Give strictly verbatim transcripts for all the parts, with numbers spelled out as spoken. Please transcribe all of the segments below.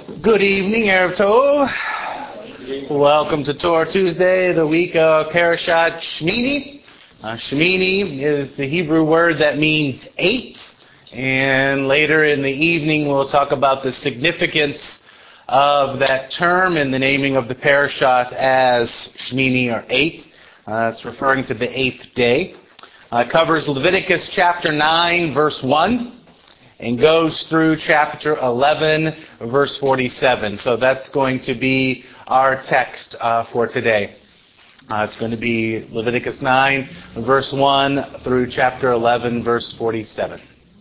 Good evening, Erev Tov. Welcome to Torah Tuesday, the week of Parashat Shmini. Uh, Shmini is the Hebrew word that means eight. And later in the evening, we'll talk about the significance of that term in the naming of the Parashat as Shmini, or eight. Uh, it's referring to the eighth day. Uh, it covers Leviticus chapter nine, verse one. And goes through chapter eleven, verse forty-seven. So that's going to be our text uh, for today. Uh, it's going to be Leviticus nine, verse one, through chapter eleven, verse forty-seven.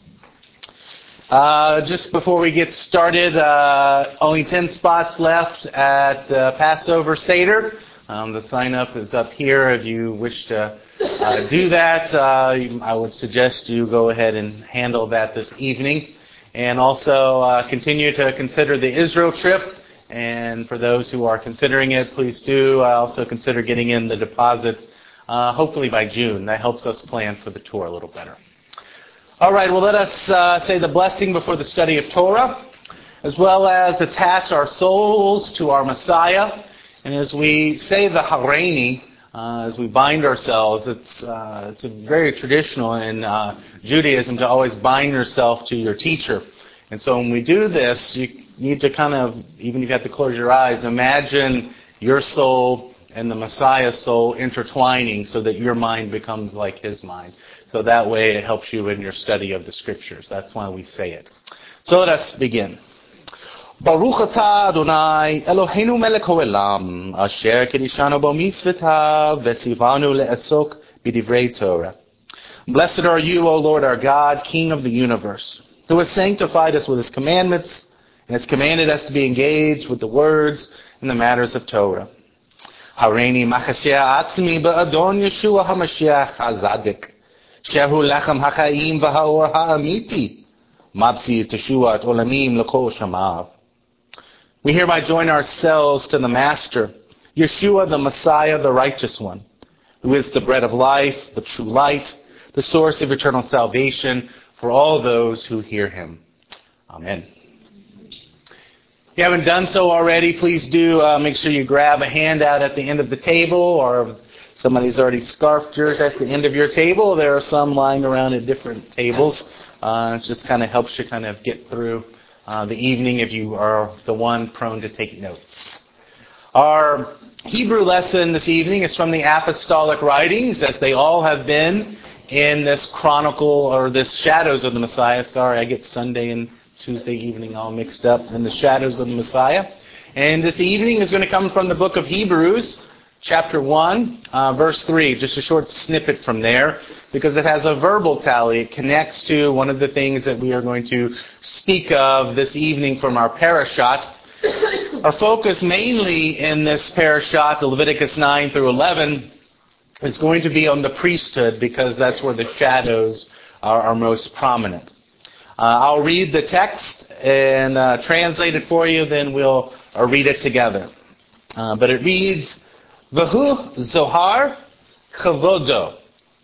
Uh, just before we get started, uh, only ten spots left at the Passover Seder. Um, the sign-up is up here if you wish to uh, do that. Uh, I would suggest you go ahead and handle that this evening. And also uh, continue to consider the Israel trip. And for those who are considering it, please do uh, also consider getting in the deposit, uh, hopefully by June. That helps us plan for the tour a little better. All right, well, let us uh, say the blessing before the study of Torah, as well as attach our souls to our Messiah. And as we say the Hareini, uh, as we bind ourselves, it's uh, it's very traditional in uh, Judaism to always bind yourself to your teacher. And so when we do this, you need to kind of, even if you have to close your eyes, imagine your soul and the Messiah's soul intertwining so that your mind becomes like his mind. So that way it helps you in your study of the Scriptures. That's why we say it. So let us begin. Baruch atah Adonai Eloheinu melech haolam asher kedishanu b'mitzvotav v'tzivanu le'asok b'divrei Torah. Blessed are you, O Lord our God, King of the universe, who has sanctified us with his commandments and has commanded us to be engaged with the words and the matters of Torah. Hareini machasheh atzmi ba'adon Yeshua HaMashiach HaZadik shehu lechem hachaim v'ha'or ha'amiti mabsi teshuat olamim l'kol shamav. We hereby join ourselves to the Master, Yeshua, the Messiah, the Righteous One, who is the bread of life, the true light, the source of eternal salvation for all those who hear him. Amen. If you haven't done so already, please do uh, make sure you grab a handout at the end of the table, or if somebody's already scarfed yours at the end of your table, there are some lying around at different tables. Uh, it just kind of helps you kind of get through Uh, the evening if you are the one prone to take notes. Our Hebrew lesson this evening is from the apostolic writings, as they all have been in this chronicle, or this Shadows of the Messiah. Sorry, I get Sunday and Tuesday evening all mixed up in the Shadows of the Messiah. And this evening is going to come from the book of Hebrews, chapter one, uh, verse three, just a short snippet from there, because it has a verbal tally. It connects to one of the things that we are going to speak of this evening from our parashat. Our focus mainly in this parashat, Leviticus nine through eleven, is going to be on the priesthood, because that's where the shadows are, are most prominent. Uh, I'll read the text and uh, translate it for you, then we'll uh, read it together. Uh, but it reads, V'hu Zohar Chavodo.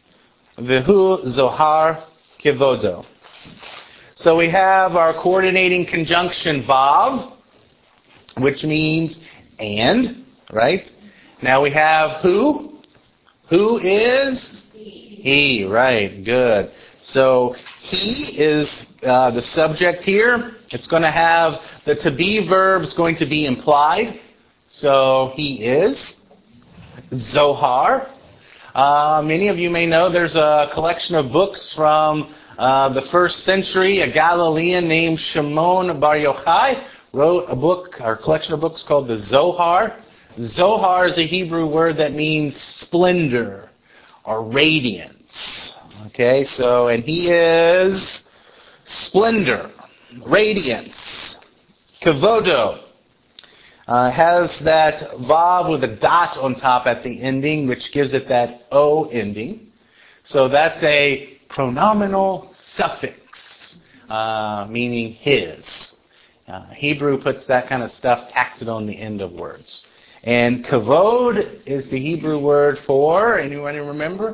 V'hu Zohar Kivodo. So we have our coordinating conjunction Vav, which means and, right? Now we have who. Who is? He. He, right, good. So he is uh, the subject here. It's going to have the to be verb is going to be implied. So he is. Zohar. Uh, many of you may know there's a collection of books from uh, the first century. A Galilean named Shimon Bar Yochai wrote a book, or a collection of books called the Zohar. Zohar is a Hebrew word that means splendor or radiance. Okay, so, and he is splendor, radiance, kavodo. Uh, has that vav with a dot on top at the ending, which gives it that O ending. So that's a pronominal suffix, uh, meaning his. Uh, Hebrew puts that kind of stuff, tacks it on the end of words. And kavod is the Hebrew word for, anyone remember?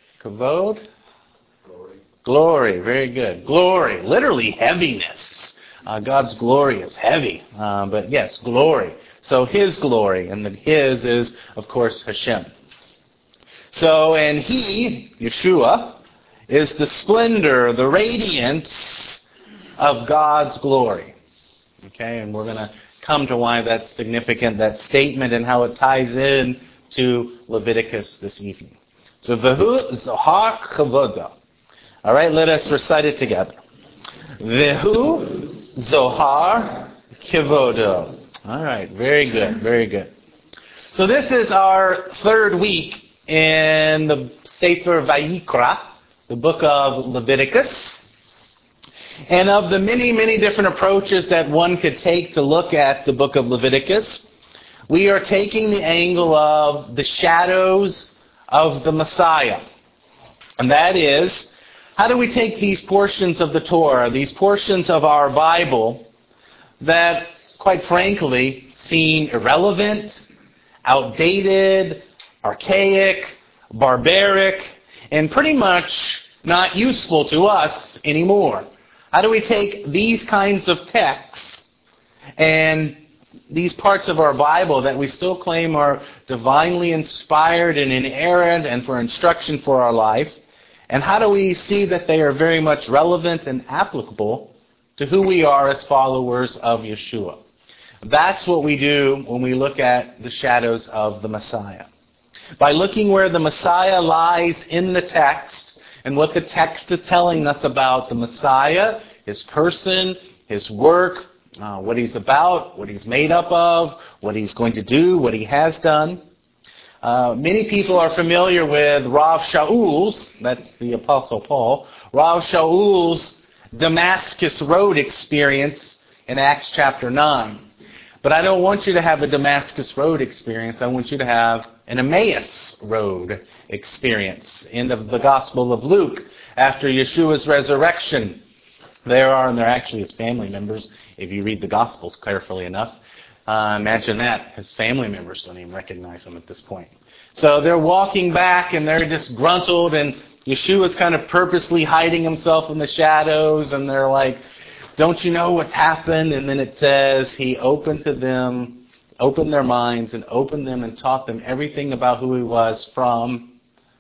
Kavod? Glory. Glory, very good. Glory, literally heaviness. Uh, God's glory is heavy, uh, but yes, glory. So His glory, and the His is, of course, Hashem. So, and He, Yeshua, is the splendor, the radiance of God's glory. Okay, and we're going to come to why that's significant, that statement, and how it ties in to Leviticus this evening. So, Vehu Zohar Chavoda. All right, let us recite it together. Vehu Zohar Kivodo. All right, very good, very good. So this is our third week in the Sefer Vayikra, the book of Leviticus. And of the many, many different approaches that one could take to look at the book of Leviticus, we are taking the angle of the shadows of the Messiah. And that is, how do we take these portions of the Torah, these portions of our Bible that, quite frankly, seem irrelevant, outdated, archaic, barbaric, and pretty much not useful to us anymore? How do we take these kinds of texts and these parts of our Bible that we still claim are divinely inspired and inerrant and for instruction for our life, and how do we see that they are very much relevant and applicable to who we are as followers of Yeshua? That's what we do when we look at the shadows of the Messiah. By looking where the Messiah lies in the text and what the text is telling us about the Messiah, His person, His work, uh, what He's about, what He's made up of, what He's going to do, what He has done. Uh, many people are familiar with Rav Shaul's, that's the Apostle Paul, Rav Shaul's Damascus Road experience in Acts chapter nine. But I don't want you to have a Damascus Road experience. I want you to have an Emmaus Road experience in the, the Gospel of Luke after Yeshua's resurrection. There are, and they're actually His family members, if you read the Gospels carefully enough. Uh, imagine that. His family members don't even recognize Him at this point. So they're walking back and they're disgruntled, and Yeshua's kind of purposely hiding Himself in the shadows, and they're like, don't you know what's happened? And then it says He opened to them, opened their minds and opened them and taught them everything about who He was from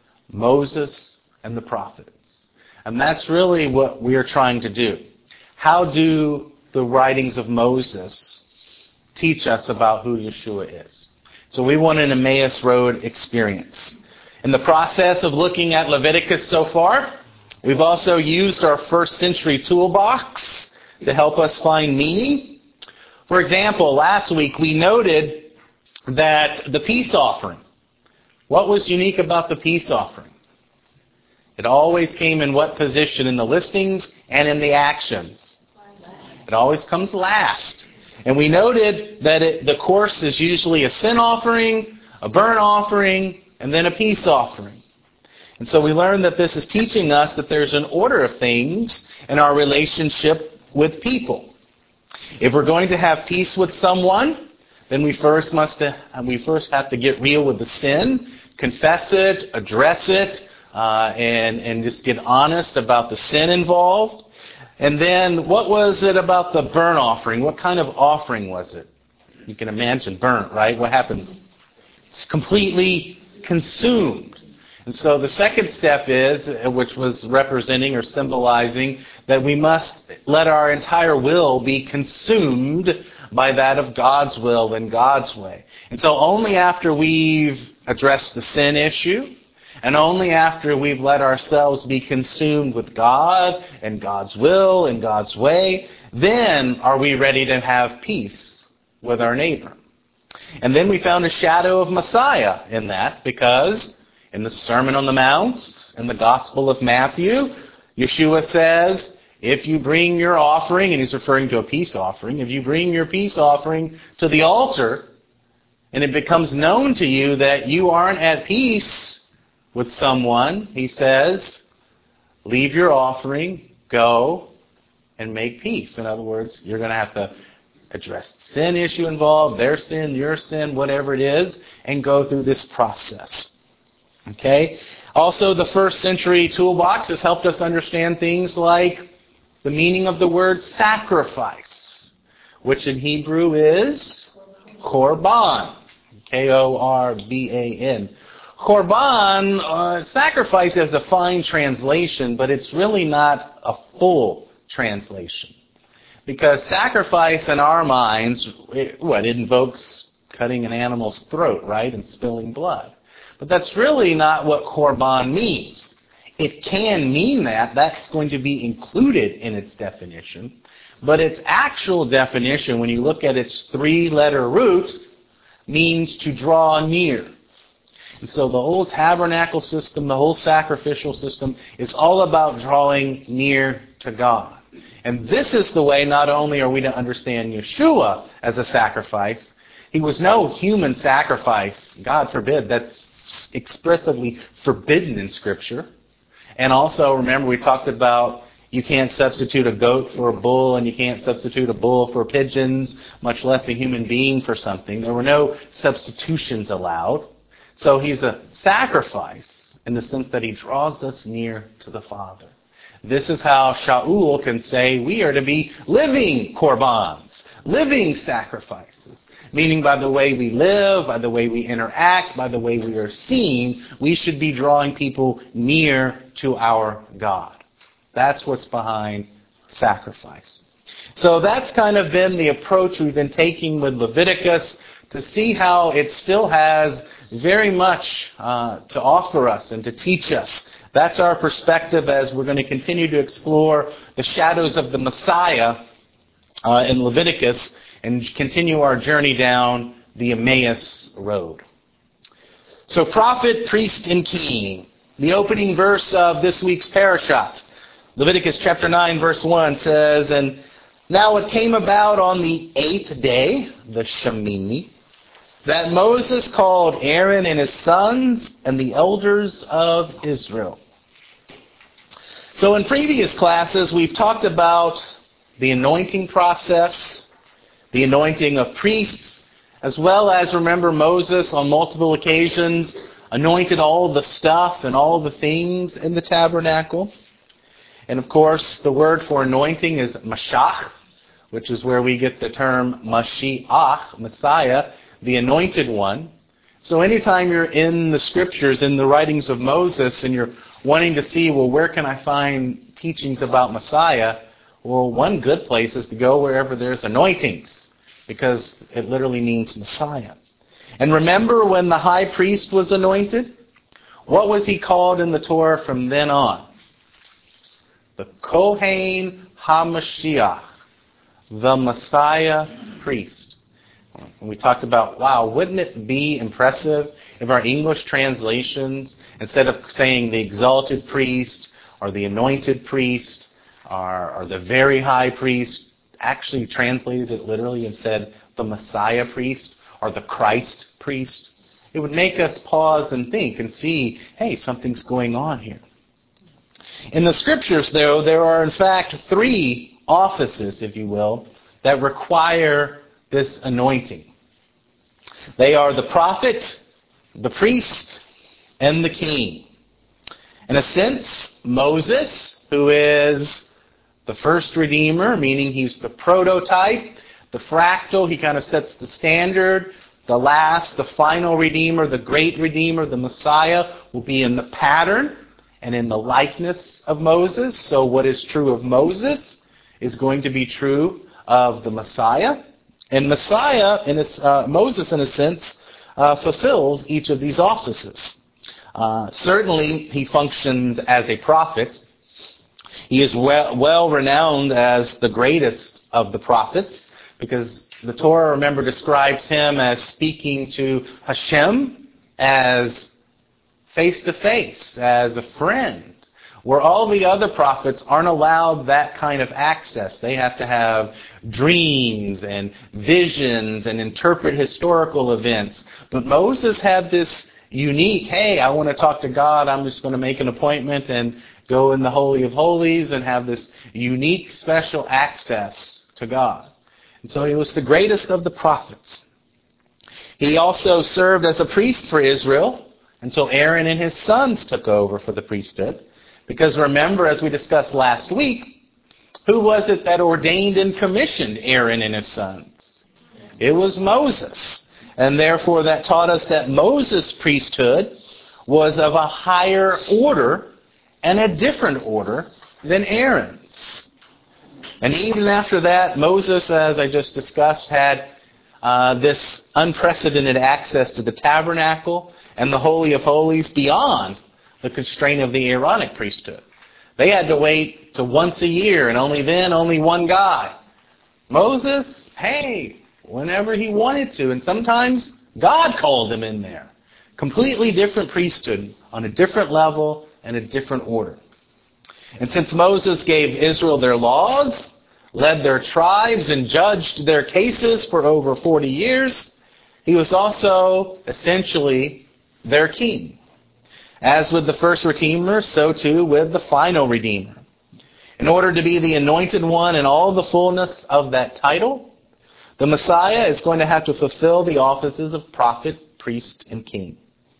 Moses and the prophets. And that's really what we are trying to do. How do the writings of Moses teach us about who Yeshua is? So we want an Emmaus Road experience. In the process of looking at Leviticus so far, we've also used our first century toolbox to help us find meaning. For example, last week we noted that the peace offering, what was unique about the peace offering? It always came in what position in the listings and in the actions? It always comes last. And we noted that it, the course is usually a sin offering, a burnt offering, and then a peace offering. And so we learned that this is teaching us that there's an order of things in our relationship with people. If we're going to have peace with someone, then we first must we first have to get real with the sin, confess it, address it, uh, and and just get honest about the sin involved. And then, what was it about the burnt offering? What kind of offering was it? You can imagine burnt, right? What happens? It's completely consumed. And so the second step is, which was representing or symbolizing, that we must let our entire will be consumed by that of God's will and God's way. And so only after we've addressed the sin issue, and only after we've let ourselves be consumed with God and God's will and God's way, then are we ready to have peace with our neighbor. And then we found a shadow of Messiah in that, because in the Sermon on the Mount, in the Gospel of Matthew, Yeshua says, if you bring your offering, and He's referring to a peace offering, if you bring your peace offering to the altar, and it becomes known to you that you aren't at peace with someone, He says, leave your offering, go, and make peace. In other words, you're going to have to address the sin issue involved, their sin, your sin, whatever it is, and go through this process. Okay? Also, the first century toolbox has helped us understand things like the meaning of the word sacrifice, which in Hebrew is korban. K O R B A N. Korban, uh, sacrifice is a fine translation, but it's really not a full translation. Because sacrifice in our minds, it, what, it invokes cutting an animal's throat, right, and spilling blood. But that's really not what korban means. It can mean that. That's going to be included in its definition. But its actual definition, when you look at its three-letter root, means to draw near. And so the whole tabernacle system, the whole sacrificial system, is all about drawing near to God. And this is the way not only are we to understand Yeshua as a sacrifice, he was no human sacrifice. God forbid, that's expressly forbidden in Scripture. And also, remember, we talked about you can't substitute a goat for a bull, and you can't substitute a bull for pigeons, much less a human being for something. There were no substitutions allowed. So he's a sacrifice in the sense that he draws us near to the Father. This is how Shaul can say we are to be living korbans, living sacrifices. Meaning by the way we live, by the way we interact, by the way we are seen, we should be drawing people near to our God. That's what's behind sacrifice. So that's kind of been the approach we've been taking with Leviticus to see how it still has very much uh, to offer us and to teach us. That's our perspective as we're going to continue to explore the shadows of the Messiah uh, in Leviticus and continue our journey down the Emmaus road. So prophet, priest, and king. The opening verse of this week's parashat, Leviticus chapter nine, verse one, says, "And now it came about on the eighth day, the Shemini, that Moses called Aaron and his sons and the elders of Israel." So in previous classes, we've talked about the anointing process, the anointing of priests, as well as, remember, Moses on multiple occasions anointed all the stuff and all the things in the tabernacle. And of course, the word for anointing is Mashach, which is where we get the term Mashiach, Messiah, the anointed one. So anytime you're in the scriptures, in the writings of Moses, and you're wanting to see, well, where can I find teachings about Messiah? Well, one good place is to go wherever there's anointings, because it literally means Messiah. And remember when the high priest was anointed? What was he called in the Torah from then on? The Kohen HaMashiach, the Messiah priest. And we talked about, wow, wouldn't it be impressive if our English translations, instead of saying the exalted priest or the anointed priest or, or the very high priest, actually translated it literally and said the Messiah priest or the Christ priest? It would make us pause and think and see, hey, something's going on here. In the scriptures, though, there are in fact three offices, if you will, that require this anointing. They are the prophet, the priest, and the king. In a sense, Moses, who is the first redeemer, meaning he's the prototype, the fractal, he kind of sets the standard. The last, the final redeemer, the great redeemer, the Messiah, will be in the pattern and in the likeness of Moses. So what is true of Moses is going to be true of the Messiah. And Messiah, in a, uh, Moses, in a sense, uh, fulfills each of these offices. Uh, certainly, he functions as a prophet. He is well, well renowned as the greatest of the prophets, because the Torah, remember, describes him as speaking to Hashem as face-to-face, as a friend, where all the other prophets aren't allowed that kind of access. They have to have dreams and visions and interpret historical events. But Moses had this unique, hey, I want to talk to God, I'm just going to make an appointment and go in the Holy of Holies and have this unique, special access to God. And so he was the greatest of the prophets. He also served as a priest for Israel until Aaron and his sons took over for the priesthood. Because remember, as we discussed last week, Who was it that ordained and commissioned Aaron and his sons? It was Moses. And therefore that taught us that Moses' priesthood was of a higher order and a different order than Aaron's. And even after that, Moses, as I just discussed, had uh, this unprecedented access to the tabernacle and the Holy of Holies beyond the constraint of the Aaronic priesthood. They had to wait to once a year, and only then, only one guy. Moses, hey, whenever he wanted to, and sometimes God called him in there. Completely different priesthood on a different level and a different order. And since Moses gave Israel their laws, led their tribes, and judged their cases for over forty years, he was also essentially their king. As with the first Redeemer, so too with the final Redeemer. In order to be the anointed one in all the fullness of that title, the Messiah is going to have to fulfill the offices of prophet, priest, and king.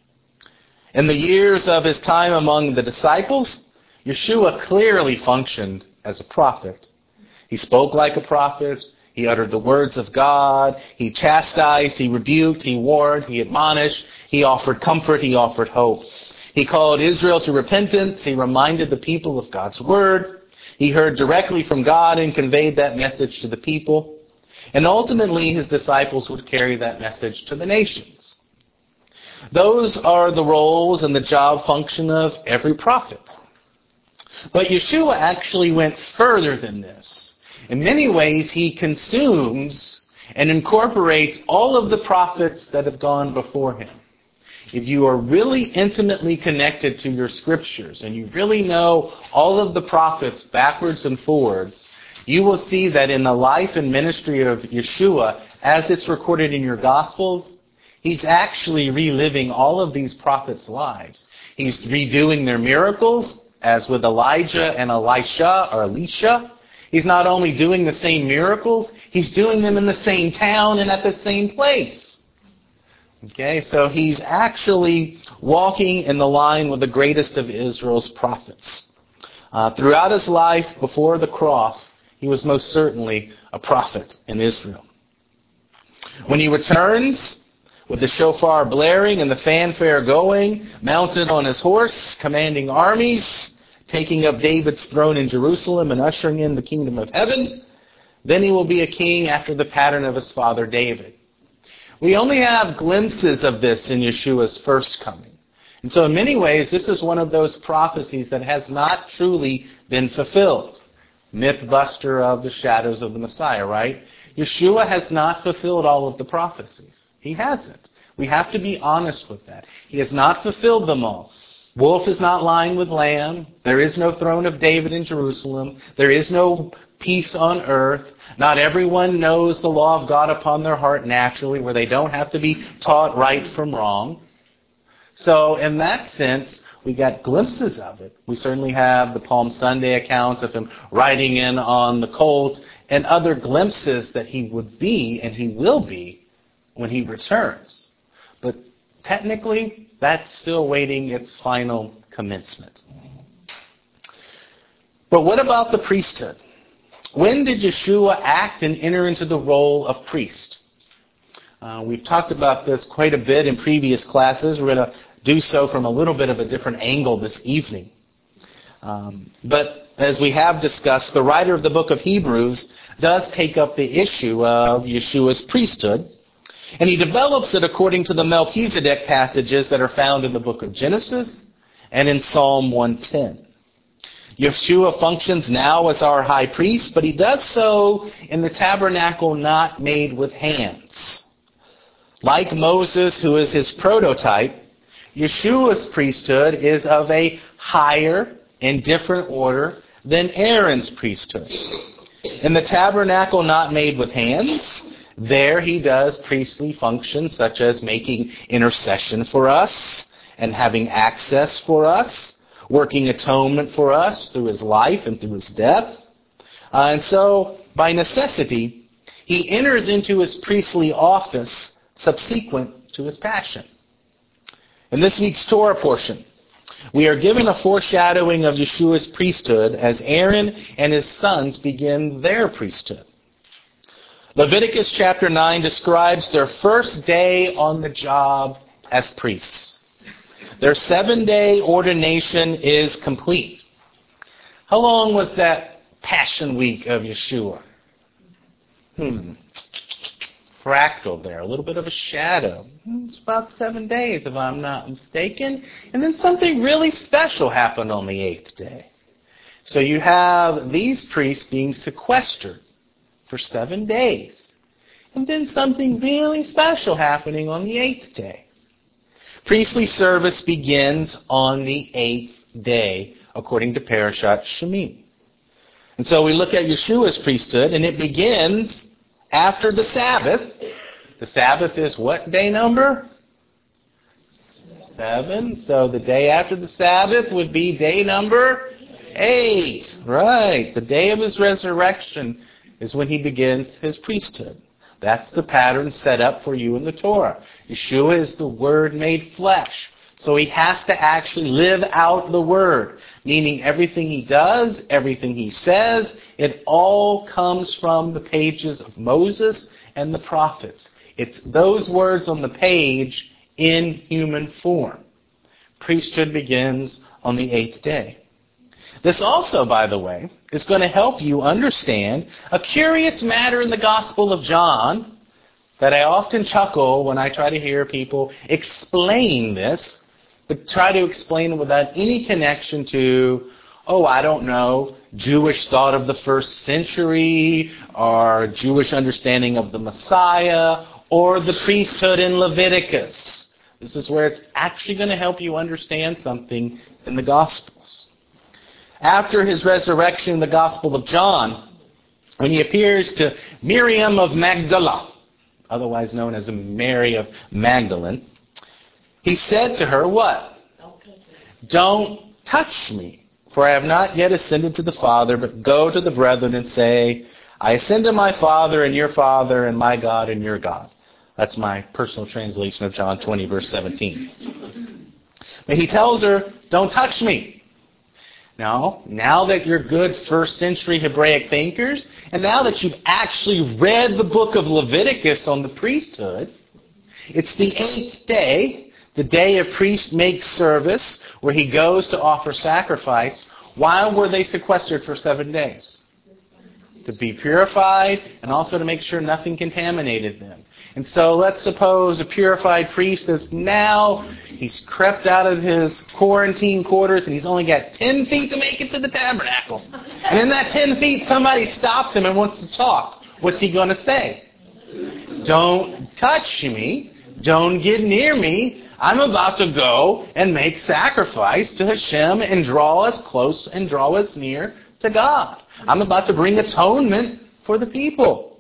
In the years of his time among the disciples, Yeshua clearly functioned as a prophet. He spoke like a prophet. He uttered the words of God. He chastised, he rebuked, he warned, he admonished. He offered comfort, he offered hope. He called Israel to repentance. He reminded the people of God's word. He heard directly from God and conveyed that message to the people. And ultimately, his disciples would carry that message to the nations. Those are the roles and the job function of every prophet. But Yeshua actually went further than this. In many ways, he consumes and incorporates all of the prophets that have gone before him. If you are really intimately connected to your scriptures and you really know all of the prophets backwards and forwards, you will see that in the life and ministry of Yeshua, as it's recorded in your Gospels, he's actually reliving all of these prophets' lives. He's redoing their miracles, as with Elijah and Elisha or Elisha. He's not only doing the same miracles, he's doing them in the same town and at the same place. Okay, so he's actually walking in the line with the greatest of Israel's prophets. Uh, throughout his life before the cross, he was most certainly a prophet in Israel. When he returns, with the shofar blaring and the fanfare going, mounted on his horse, commanding armies, taking up David's throne in Jerusalem and ushering in the kingdom of heaven, then he will be a king after the pattern of his father David. We only have glimpses of this in Yeshua's first coming. And so in many ways, this is one of those prophecies that has not truly been fulfilled. Mythbuster of the shadows of the Messiah, right? Yeshua has not fulfilled all of the prophecies. He hasn't. We have to be honest with that. He has not fulfilled them all. Wolf is not lying with lamb. There is no throne of David in Jerusalem. There is no peace on earth. Not everyone knows the law of God upon their heart naturally, where they don't have to be taught right from wrong. So in that sense, we got glimpses of it. We certainly have the Palm Sunday account of him riding in on the colt and other glimpses that he would be and he will be when he returns. But technically, that's still waiting its final commencement. But what about the priesthood? When did Yeshua act and enter into the role of priest? Uh, we've talked about this quite a bit in previous classes. We're going to do so from a little bit of a different angle this evening. Um, but as we have discussed, the writer of the book of Hebrews does take up the issue of Yeshua's priesthood, and he develops it according to the Melchizedek passages that are found in the book of Genesis and in Psalm one ten. Yeshua functions now as our high priest, but he does so in the tabernacle not made with hands. Like Moses, who is his prototype, Yeshua's priesthood is of a higher and different order than Aaron's priesthood. In the tabernacle not made with hands, there he does priestly functions such as making intercession for us and having access for us, working atonement for us through his life and through his death. Uh, and so, by necessity, he enters into his priestly office subsequent to his passion. In this week's Torah portion, We are given a foreshadowing of Yeshua's priesthood as Aaron and his sons begin their priesthood. Leviticus chapter nine describes their first day on the job as priests. Their seven-day ordination is complete. How long was that Passion Week of Yeshua? Hmm. Fractal there, a little bit of a shadow. It's about seven days, if I'm not mistaken. And then something really special happened on the eighth day. So you have these priests being sequestered for seven days. And then something really special happening on the eighth day. Priestly service begins on the eighth day, according to Parashat Shemini. And so we look at Yeshua's priesthood, and it begins after the Sabbath. The Sabbath is what day number? Seven. So the day after the Sabbath would be day number eight. Right. The day of his resurrection is when he begins his priesthood. That's the pattern set up for you in the Torah. Yeshua is the Word made flesh. So he has to actually live out the Word. Meaning everything he does, everything he says, it all comes from the pages of Moses and the prophets. It's those words on the page in human form. Priesthood begins on the eighth day. This also, by the way, is going to help you understand a curious matter in the Gospel of John that I often chuckle when I try to hear people explain this, but try to explain it without any connection to, oh, I don't know, Jewish thought of the first century, or Jewish understanding of the Messiah, or the priesthood in Leviticus. This is where it's actually going to help you understand something in the Gospels. After his resurrection in the Gospel of John, when he appears to Miriam of Magdala, otherwise known as Mary of Magdalene, he said to her, what? Don't touch me, for I have not yet ascended to the Father, but go to the brethren and say, I ascend to my Father and your Father, and my God and your God. That's my personal translation of John twenty, verse seventeen. But he tells her, don't touch me. Now, now that you're good first century Hebraic thinkers, and now that you've actually read the book of Leviticus on the priesthood, it's the eighth day, the day a priest makes service, where he goes to offer sacrifice. Why were they sequestered for seven days? To be purified, and also to make sure nothing contaminated them. And so let's suppose a purified priest is now, he's crept out of his quarantine quarters and he's only got ten feet to make it to the tabernacle. And in that ten feet, somebody stops him and wants to talk. What's he going to say? Don't touch me. Don't get near me. I'm about to go and make sacrifice to Hashem and draw us close and draw us near to God. I'm about to bring atonement for the people.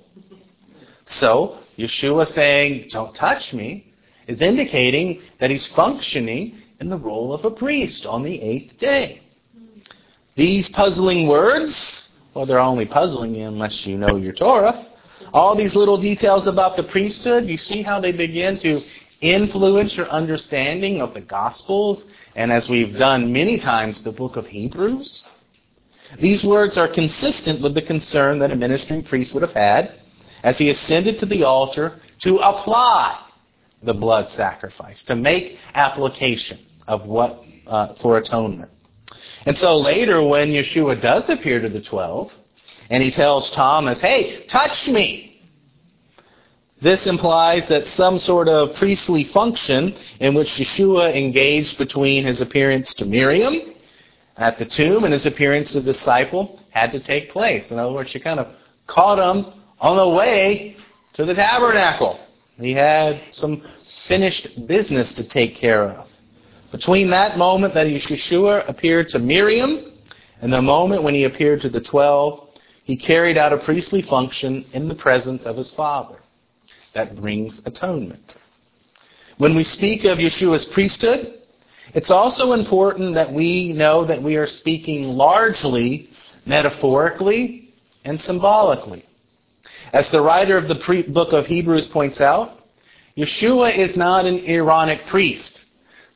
So, Yeshua saying, don't touch me, is indicating that he's functioning in the role of a priest on the eighth day. These puzzling words, well, they're only puzzling you unless you know your Torah. All these little details about the priesthood, you see how they begin to influence your understanding of the Gospels, and as we've done many times, the book of Hebrews. These words are consistent with the concern that a ministering priest would have had as he ascended to the altar to apply the blood sacrifice, to make application of what uh, for atonement. And so later when Yeshua does appear to the twelve, and he tells Thomas, hey, touch me, this implies that some sort of priestly function in which Yeshua engaged between his appearance to Miriam at the tomb and his appearance to the disciple had to take place. In other words, you kind of caught him on the way to the tabernacle. He had some finished business to take care of. Between that moment that Yeshua appeared to Miriam and the moment when he appeared to the twelve, he carried out a priestly function in the presence of his Father. That brings atonement. When we speak of Yeshua's priesthood, it's also important that we know that we are speaking largely metaphorically and symbolically. As the writer of the pre- book of Hebrews points out, Yeshua is not an Aaronic priest,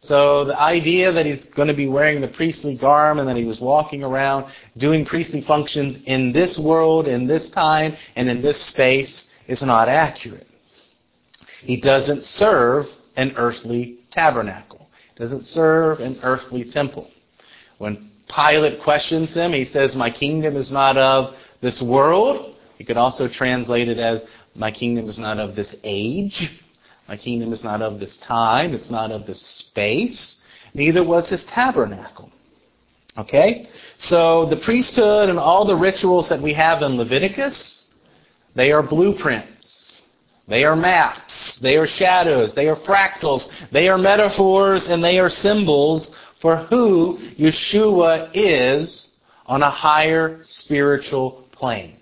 So the idea that he's going to be wearing the priestly garb and that he was walking around doing priestly functions in this world, in this time, and in this space is not accurate. He doesn't serve an earthly tabernacle. He doesn't serve an earthly temple. When Pilate questions him, he says, "My kingdom is not of this world." You could also translate it as, "My kingdom is not of this age. My kingdom is not of this time. It's not of this space." Neither was his tabernacle. Okay? So the priesthood and all the rituals that we have in Leviticus, they are blueprints. They are maps. They are shadows. They are fractals. They are metaphors, and they are symbols for who Yeshua is on a higher spiritual plane.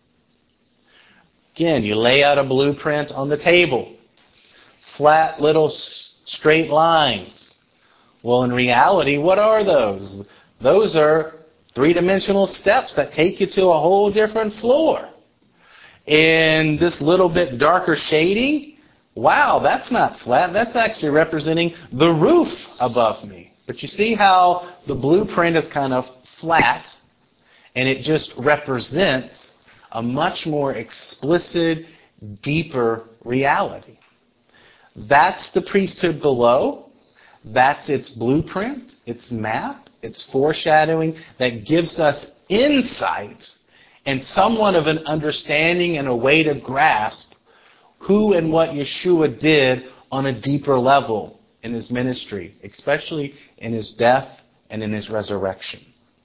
Again, you lay out a blueprint on the table. Flat little straight lines. Well, in reality, what are those? Those are three-dimensional steps that take you to a whole different floor. In this little bit darker shading, wow, that's not flat. That's actually representing the roof above me. But you see how the blueprint is kind of flat, and it just represents a much more explicit, deeper reality. That's the priesthood below. That's its blueprint, its map, its foreshadowing that gives us insight and somewhat of an understanding and a way to grasp who and what Yeshua did on a deeper level in his ministry, especially in his death and in his resurrection.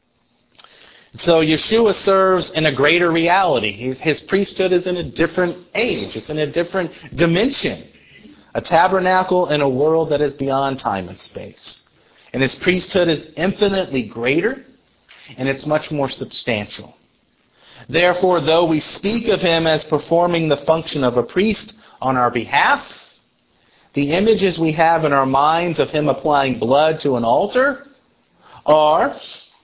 So Yeshua serves in a greater reality. His, his priesthood is in a different age. It's in a different dimension. A tabernacle in a world that is beyond time and space. And his priesthood is infinitely greater, and it's much more substantial. Therefore, though we speak of him as performing the function of a priest on our behalf, the images we have in our minds of him applying blood to an altar are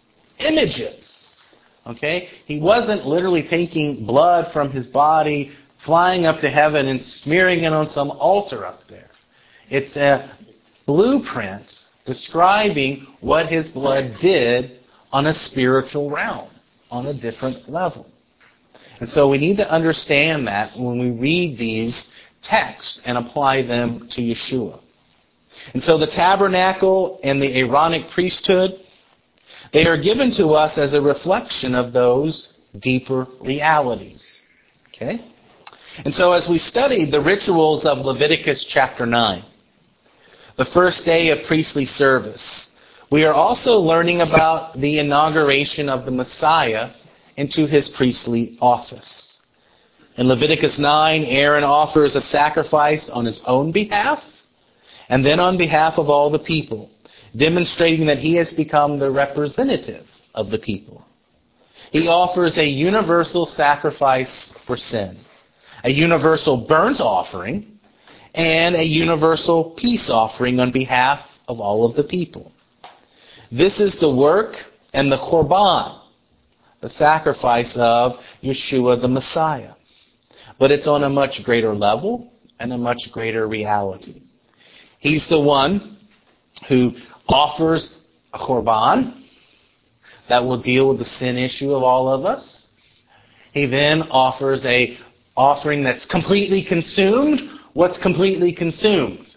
images. Okay? He wasn't literally taking blood from his body, flying up to heaven and smearing it on some altar up there. It's a blueprint describing what his blood did on a spiritual realm, on a different level. And so we need to understand that when we read these texts and apply them to Yeshua. And so the tabernacle and the Aaronic priesthood, they are given to us as a reflection of those deeper realities. Okay? And so as we studied the rituals of Leviticus chapter nine, the first day of priestly service, we are also learning about the inauguration of the Messiah into his priestly office. In Leviticus nine, Aaron offers a sacrifice on his own behalf and then on behalf of all the people, demonstrating that he has become the representative of the people. He offers a universal sacrifice for sin, a universal burnt offering, and a universal peace offering on behalf of all of the people. This is the work and the korban, the sacrifice of Yeshua the Messiah. But it's on a much greater level and a much greater reality. He's the one who offers a korban that will deal with the sin issue of all of us. He then offers a offering that's completely consumed. What's completely consumed?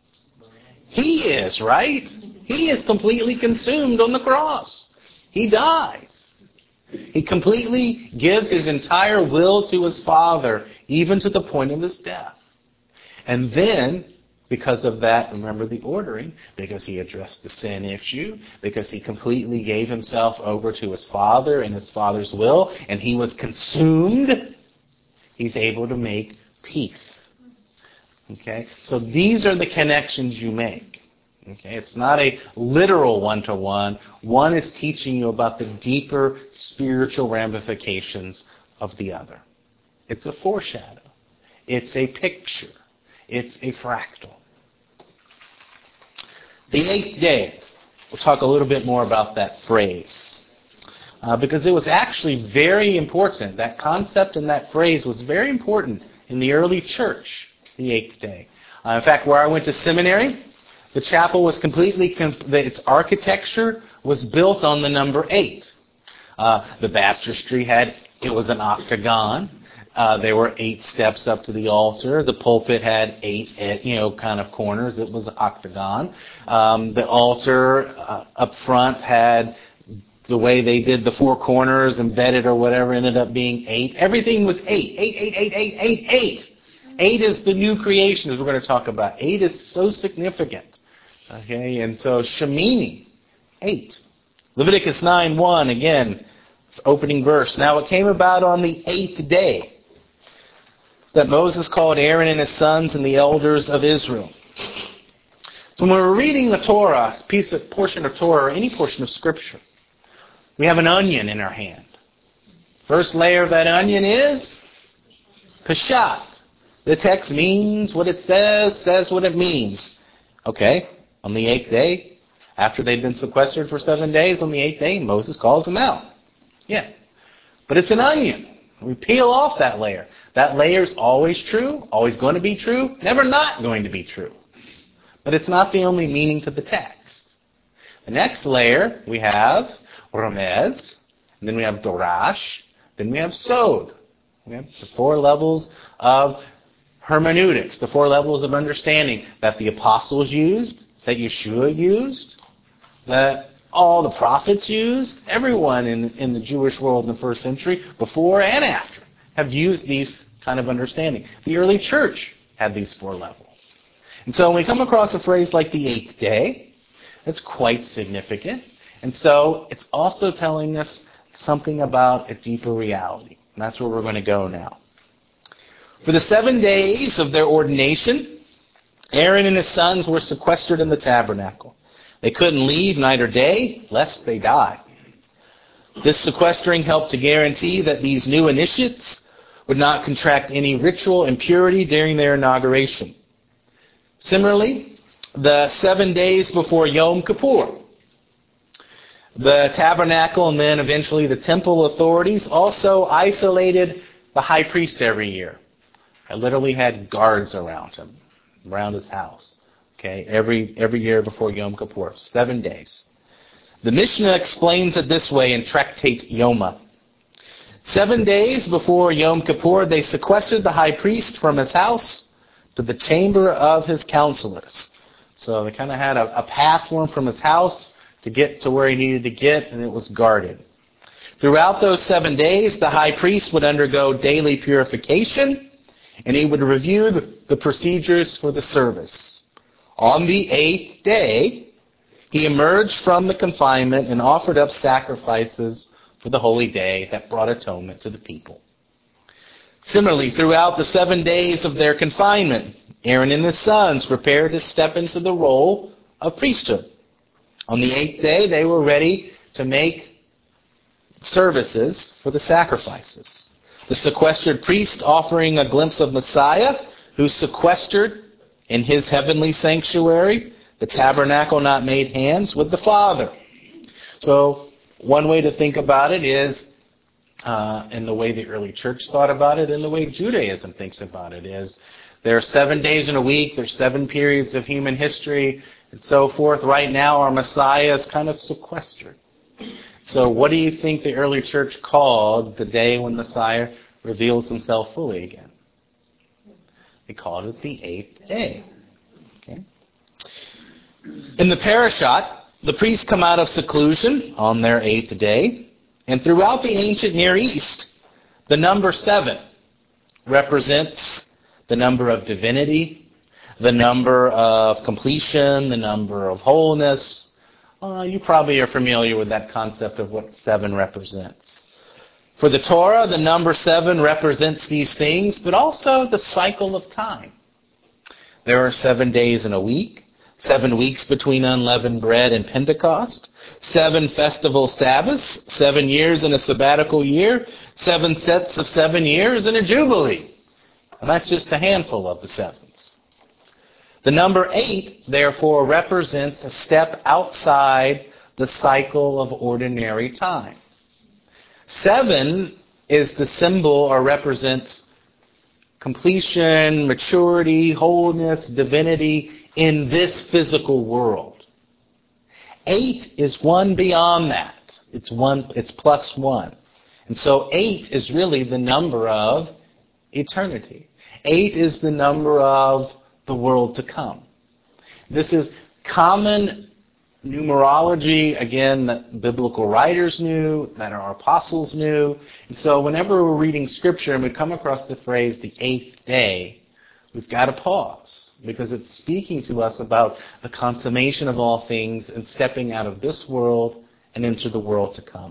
He is, right? He is completely consumed on the cross. He dies. He completely gives his entire will to his Father, even to the point of his death. And then, because of that, remember the ordering, because he addressed the sin issue, because he completely gave himself over to his Father and his Father's will, and he was consumed, he's able to make peace. Okay? So these are the connections you make. Okay? It's not a literal one-to-one. One is teaching you about the deeper spiritual ramifications of the other. It's a foreshadow. It's a picture. It's a fractal. The eighth day. We'll talk a little bit more about that phrase. Uh, because it was actually very important. That concept and that phrase was very important in the early church, the eighth day. Uh, in fact, where I went to seminary, The chapel was completely, its architecture was built on the number eight. Uh, the baptistry had, it was an octagon. Uh, there were eight steps up to the altar. The pulpit had eight, you know, kind of corners. It was an octagon. Um, the altar uh, up front had, the way they did the four corners, embedded or whatever, ended up being eight. Everything was eight. Eight, eight, eight, eight, eight, eight. Eight is the new creation, as we're going to talk about. Eight is so significant. Okay, and so Shemini, eight. Leviticus nine one, again, opening verse. Now it came about on the eighth day that Moses called Aaron and his sons and the elders of Israel. So when we're reading the Torah, a piece of portion of Torah, or any portion of Scripture, we have an onion in our hand. First layer of that onion is Peshat. The text means what it says, says what it means. Okay, on the eighth day, after they'd been sequestered for seven days, on the eighth day, Moses calls them out. Yeah, but it's an onion. We peel off that layer. That layer is always true, always going to be true, never not going to be true. But it's not the only meaning to the text. The next layer, we have Remez, and then we have Dorash, then we have Sod. We have the four levels of hermeneutics, the four levels of understanding that the apostles used, that Yeshua used, that all the prophets used, everyone in, in the Jewish world in the first century, before and after, have used these kind of understanding. The early church had these four levels. And so when we come across a phrase like the eighth day, it's quite significant. And so it's also telling us something about a deeper reality. And that's where we're going to go now. For the seven days of their ordination, Aaron and his sons were sequestered in the tabernacle. They couldn't leave night or day, lest they die. This sequestering helped to guarantee that these new initiates would not contract any ritual impurity during their inauguration. Similarly, the seven days before Yom Kippur, the tabernacle and then eventually the temple authorities also isolated the high priest every year. I literally had guards around him, around his house. Okay, every every year before Yom Kippur, seven days. The Mishnah explains it this way in Tractate Yoma. Seven days before Yom Kippur, they sequestered the high priest from his house to the chamber of his counselors. So they kind of had a, a path for him from his house to get to where he needed to get, and it was guarded. Throughout those seven days, the high priest would undergo daily purification, and he would review the, the procedures for the service. On the eighth day, he emerged from the confinement and offered up sacrifices for the holy day that brought atonement to the people. Similarly, throughout the seven days of their confinement, Aaron and his sons prepared to step into the role of priesthood. On the eighth day, they were ready to make services for the sacrifices. The sequestered priest offering a glimpse of Messiah, who sequestered in his heavenly sanctuary, the tabernacle not made hands, with the Father. So one way to think about it is, uh, in the way the early church thought about it, and the way Judaism thinks about it is, there are seven days in a week, there's seven periods of human history, and so forth. Right now, our Messiah is kind of sequestered. So what do you think the early church called the day when Messiah reveals himself fully again? They called it the eighth day. Okay. In the parashat, the priests come out of seclusion on their eighth day. And throughout the ancient Near East, the number seven represents the number of divinity, the number of completion, the number of wholeness. Uh, you probably are familiar with that concept of what seven represents. For the Torah, the number seven represents these things, but also the cycle of time. There are seven days in a week, seven weeks between unleavened bread and Pentecost, seven festival Sabbaths, seven years in a sabbatical year, seven sets of seven years in a jubilee. And that's just a handful of the sevens. The number eight, therefore, represents a step outside the cycle of ordinary time. Seven is the symbol or represents completion, maturity, wholeness, divinity in this physical world. Eight is one beyond that. It's one, it's plus one. And so eight is really the number of eternity. Eight is the number of the world to come. This is common numerology, again, that biblical writers knew, that our apostles knew. And so whenever we're reading Scripture and we come across the phrase the eighth day, we've got to pause, because it's speaking to us about the consummation of all things and stepping out of this world and into the world to come.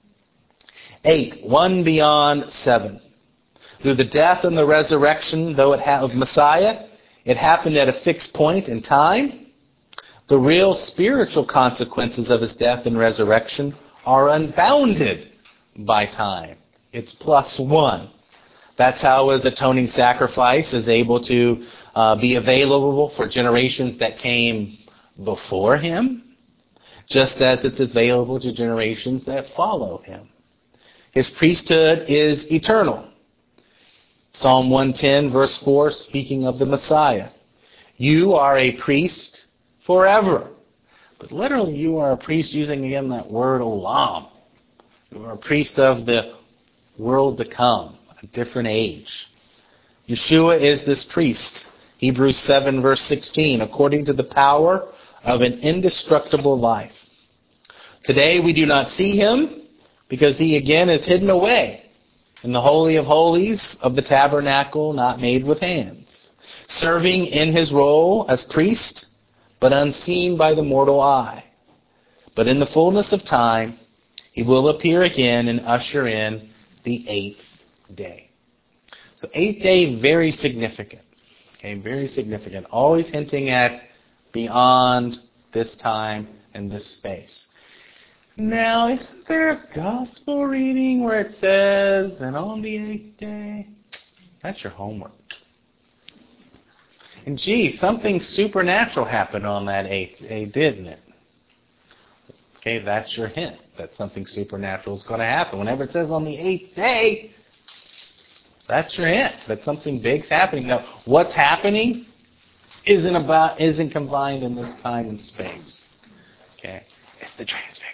Eight, one beyond seven. Through the death and the resurrection, though it ha- of Messiah, it happened at a fixed point in time. The real spiritual consequences of his death and resurrection are unbounded by time. It's plus one. That's how his atoning sacrifice is able to uh, be available for generations that came before him, just as it's available to generations that follow him. His priesthood is eternal. Psalm one ten, verse four, speaking of the Messiah. You are a priest forever. But literally, you are a priest, using again that word olam. You are a priest of the world to come, a different age. Yeshua is this priest. Hebrews seven, verse sixteen, according to the power of an indestructible life. Today we do not see him, because he again is hidden away in the Holy of Holies of the tabernacle not made with hands, serving in his role as priest, but unseen by the mortal eye. But in the fullness of time, he will appear again and usher in the eighth day. So eighth day, very significant. Okay, very significant. Always hinting at beyond this time and this space. Now, isn't there a gospel reading where it says, and on the eighth day? That's your homework. And gee, something supernatural happened on that eighth day, didn't it? Okay, that's your hint that something supernatural is going to happen. Whenever it says on the eighth day, that's your hint that something big's happening. Now, what's happening isn't about isn't confined in this time and space. Okay, it's the transfiguration.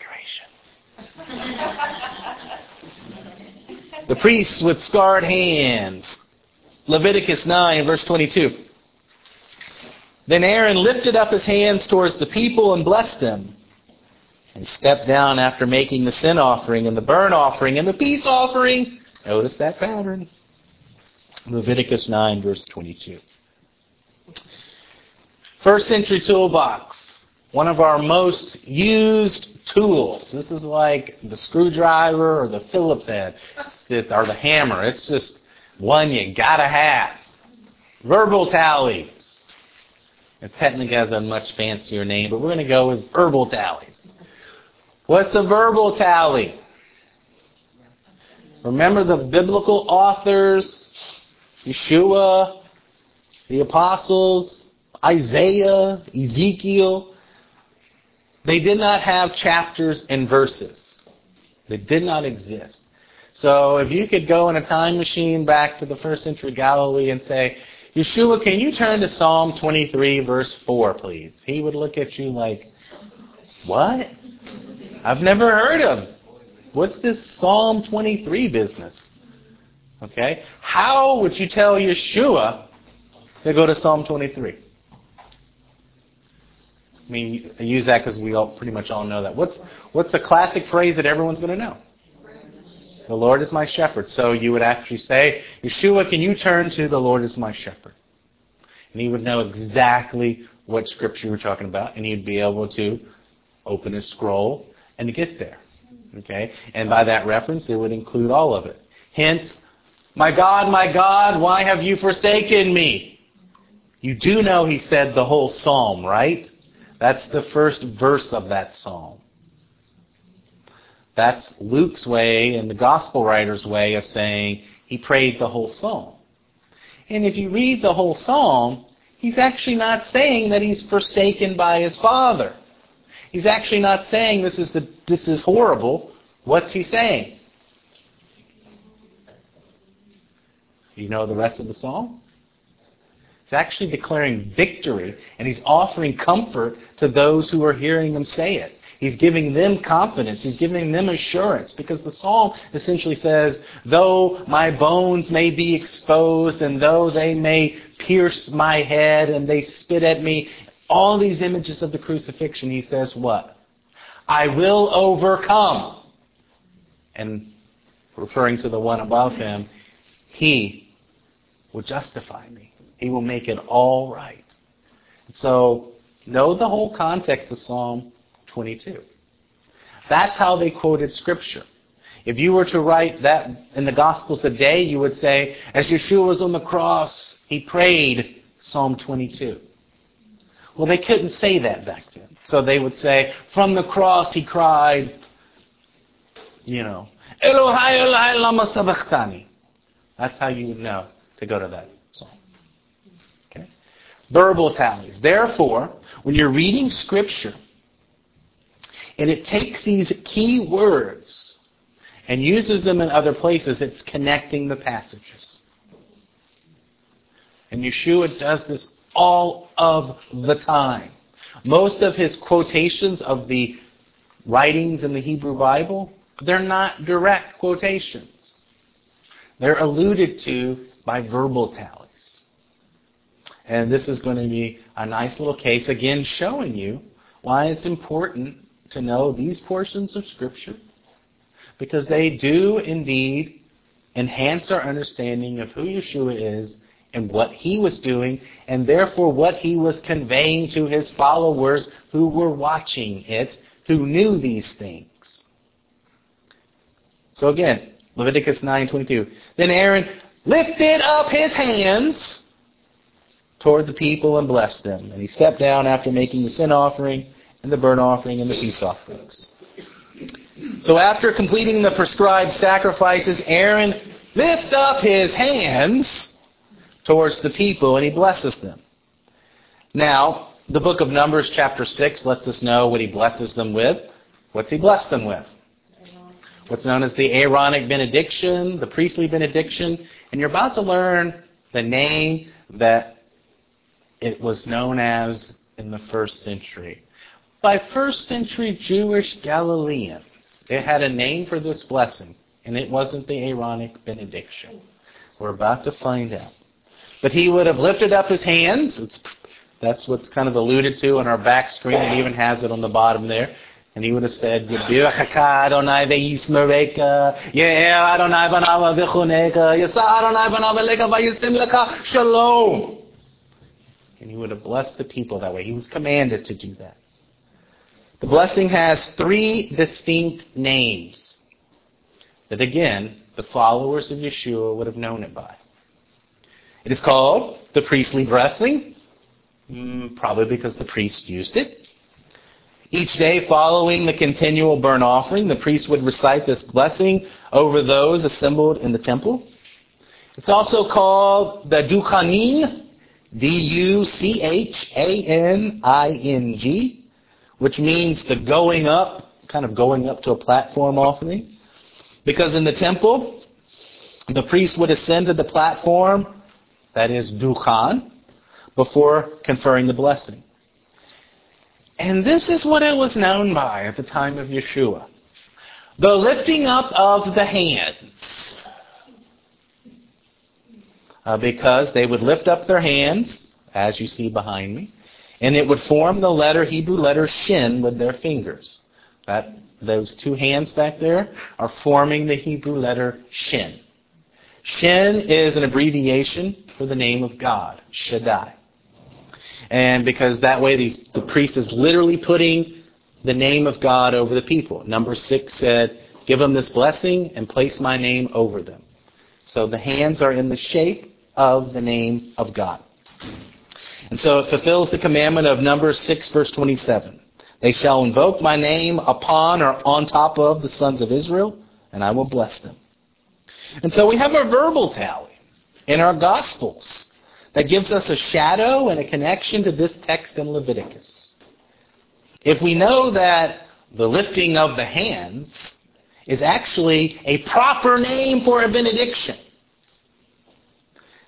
The priests with scarred hands. Leviticus nine, verse twenty-two. Then Aaron lifted up his hands towards the people and blessed them, and stepped down after making the sin offering and the burnt offering and the peace offering. Notice that pattern. Leviticus nine, verse twenty-two. First century toolbox. One of our most used tools. This is like the screwdriver or the Phillips head or the hammer. It's just one you gotta have. Verbal tallies. It technically has a much fancier name, but we're going to go with verbal tallies. What's a verbal tally? Remember the biblical authors, Yeshua, the apostles, Isaiah, Ezekiel. They did not have chapters and verses. They did not exist. So if you could go in a time machine back to the first century Galilee and say, Yeshua, can you turn to Psalm twenty-three, verse four, please? He would look at you like, what? I've never heard of. What's this Psalm twenty-three business? Okay? How would you tell Yeshua to go to Psalm twenty-three? I mean, I use that because we all pretty much all know that. What's what's a classic phrase that everyone's going to know? The Lord is my shepherd. So you would actually say, Yeshua, can you turn to the Lord is my shepherd? And he would know exactly what scripture you were talking about, and he'd be able to open his scroll and to get there. Okay? And by that reference, it would include all of it. Hence, my God, my God, why have you forsaken me? You do know he said the whole psalm, right? That's the first verse of that psalm. That's Luke's way and the gospel writer's way of saying he prayed the whole psalm. And if you read the whole psalm, he's actually not saying that he's forsaken by his Father. He's actually not saying this is the this is horrible. What's he saying? You know the rest of the psalm? He's actually declaring victory, and he's offering comfort to those who are hearing him say it. He's giving them confidence. He's giving them assurance, because the psalm essentially says, though my bones may be exposed and though they may pierce my head and they spit at me, all these images of the crucifixion, he says what? I will overcome. And referring to the one above him, he will justify me. He will make it all right. So know the whole context of Psalm twenty-two. That's how they quoted Scripture. If you were to write that in the Gospels today, you would say, as Yeshua was on the cross, he prayed Psalm twenty-two. Well, they couldn't say that back then. So they would say, from the cross he cried, you know, Elohai, Elohai, lama sabachthani. That's how you would know to go to that psalm. Okay? Verbal tallies. Therefore, when you're reading Scripture, and it takes these key words and uses them in other places, it's connecting the passages. And Yeshua does this all of the time. Most of his quotations of the writings in the Hebrew Bible, they're not direct quotations. They're alluded to by verbal tallies. And this is going to be a nice little case, again, showing you why it's important to know these portions of Scripture, because they do indeed enhance our understanding of who Yeshua is and what he was doing, and therefore what he was conveying to his followers who were watching it, who knew these things. So again, Leviticus nine twenty-two. Then Aaron lifted up his hands toward the people and blessed them. And he stepped down after making the sin offering and the burnt offering and the peace offerings. So after completing the prescribed sacrifices, Aaron lifts up his hands towards the people and he blesses them. Now, the book of Numbers chapter six lets us know what he blesses them with. What's he blessed them with? What's known as the Aaronic benediction, the priestly benediction. And you're about to learn the name that it was known as in the first century. By first century Jewish Galileans, it had a name for this blessing, and it wasn't the Aaronic benediction. We're about to find out. But he would have lifted up his hands. It's, that's what's kind of alluded to on our back screen. It even has it on the bottom there. And he would have said, Yibirachaka Adonai ve'yismereka, Ye'er Adonai b'nava v'chuneka, Yasa Adonai b'nava v'leka v'yisim leka shalom. And he would have blessed the people that way. He was commanded to do that. The blessing has three distinct names that, again, the followers of Yeshua would have known it by. It is called the priestly blessing, probably because the priest used it. Each day following the continual burnt offering, the priest would recite this blessing over those assembled in the temple. It's also called the Duchanin, D U C H A N I N G, which means the going up, kind of going up to a platform offering. Because in the temple, the priest would ascend to the platform, that is Duchan, before conferring the blessing. And this is what it was known by at the time of Yeshua. The lifting up of the hands. Uh, because they would lift up their hands, as you see behind me, and it would form the letter, Hebrew letter Shin with their fingers. That, those two hands back there are forming the Hebrew letter Shin. Shin is an abbreviation for the name of God, Shaddai. And because that way these, the priest is literally putting the name of God over the people. Number six said, give them this blessing and place my name over them. So the hands are in the shape of the name of God. And so it fulfills the commandment of Numbers six, verse twenty-seven. They shall invoke my name upon or on top of the sons of Israel, and I will bless them. And so we have a verbal tally in our Gospels that gives us a shadow and a connection to this text in Leviticus. If we know that the lifting of the hands is actually a proper name for a benediction,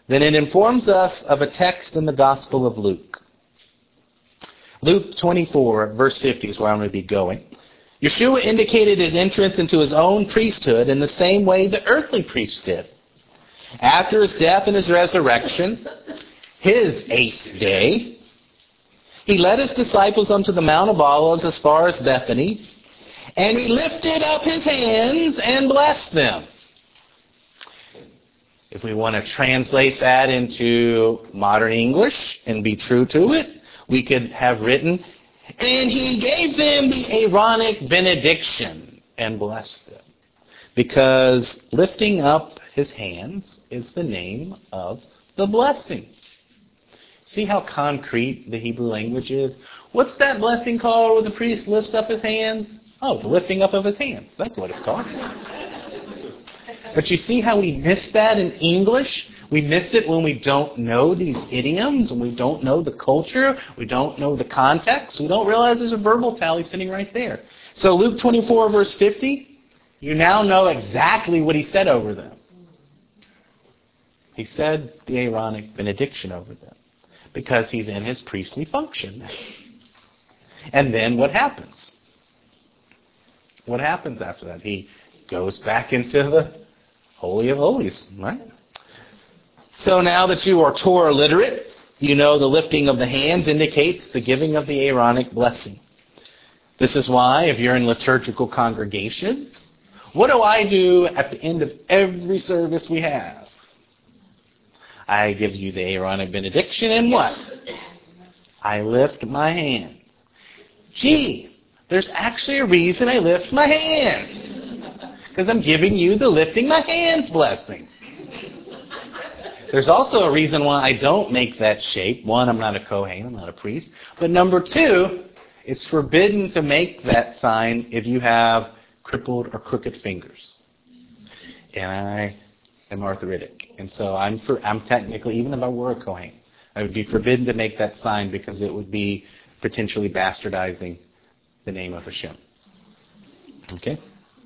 then it informs us of a text in the Gospel of Luke. Luke twenty-four, verse fifty is where I'm going to be going. Yeshua indicated his entrance into his own priesthood in the same way the earthly priests did. After his death and his resurrection, his eighth day, he led his disciples unto the Mount of Olives as far as Bethany, and he lifted up his hands and blessed them. If we want to translate that into modern English and be true to it, we could have written, and he gave them the Aaronic benediction and blessed them. Because lifting up his hands is the name of the blessing. See how concrete the Hebrew language is? What's that blessing called when the priest lifts up his hands? Oh, the lifting up of his hands. That's what it's called. But you see how we miss that in English? We miss it when we don't know these idioms, when we don't know the culture, we don't know the context, we don't realize there's a verbal tally sitting right there. So Luke twenty-four, verse fifty, you now know exactly what he said over them. He said the Aaronic benediction over them because he's in his priestly function. And then what happens? What happens after that? He goes back into the Holy of Holies, right? So now that you are Torah literate, you know the lifting of the hands indicates the giving of the Aaronic blessing. This is why, if you're in liturgical congregations, what do I do at the end of every service we have? I give you the Aaronic benediction, and what? I lift my hands. Gee, there's actually a reason I lift my hands. Because I'm giving you the lifting my hands blessing. There's also a reason why I don't make that shape. One, I'm not a Kohen, I'm not a priest. But number two, it's forbidden to make that sign if you have crippled or crooked fingers. And I am arthritic. And so I'm for, I'm technically, even if I were a Kohen, I would be forbidden to make that sign because it would be potentially bastardizing the name of Hashem. Okay?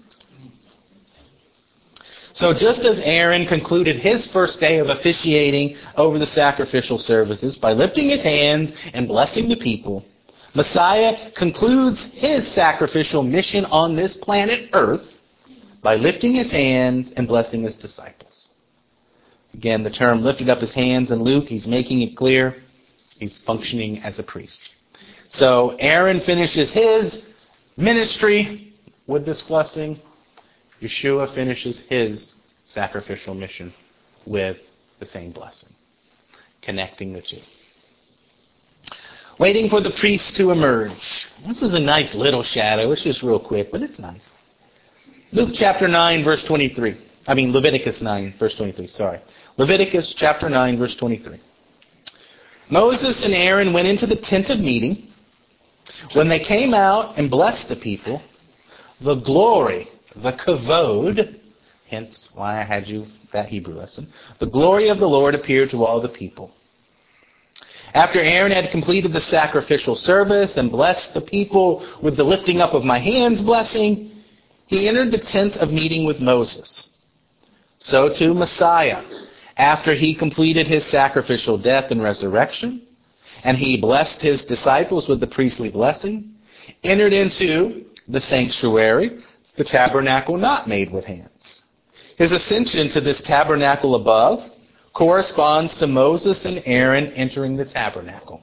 So just as Aaron concluded his first day of officiating over the sacrificial services by lifting his hands and blessing the people, Messiah concludes his sacrificial mission on this planet Earth by lifting his hands and blessing his disciples. Again, the term lifted up his hands in Luke, he's making it clear he's functioning as a priest. So Aaron finishes his ministry with this blessing. Yeshua finishes his sacrificial mission with the same blessing, connecting the two. Waiting for the priest to emerge. This is a nice little shadow. It's just real quick, but it's nice. Luke chapter nine, verse twenty-three. I mean, Leviticus nine, verse twenty-three. Sorry. Leviticus chapter nine, verse twenty-three. Moses and Aaron went into the tent of meeting. When they came out and blessed the people, the glory, the kavod, hence why I had you that Hebrew lesson, the glory of the Lord appeared to all the people. After Aaron had completed the sacrificial service and blessed the people with the lifting up of my hands blessing, he entered the tent of meeting with Moses. So too Messiah, after he completed his sacrificial death and resurrection, and he blessed his disciples with the priestly blessing, entered into the sanctuary, the tabernacle not made with hands. His ascension to this tabernacle above corresponds to Moses and Aaron entering the tabernacle.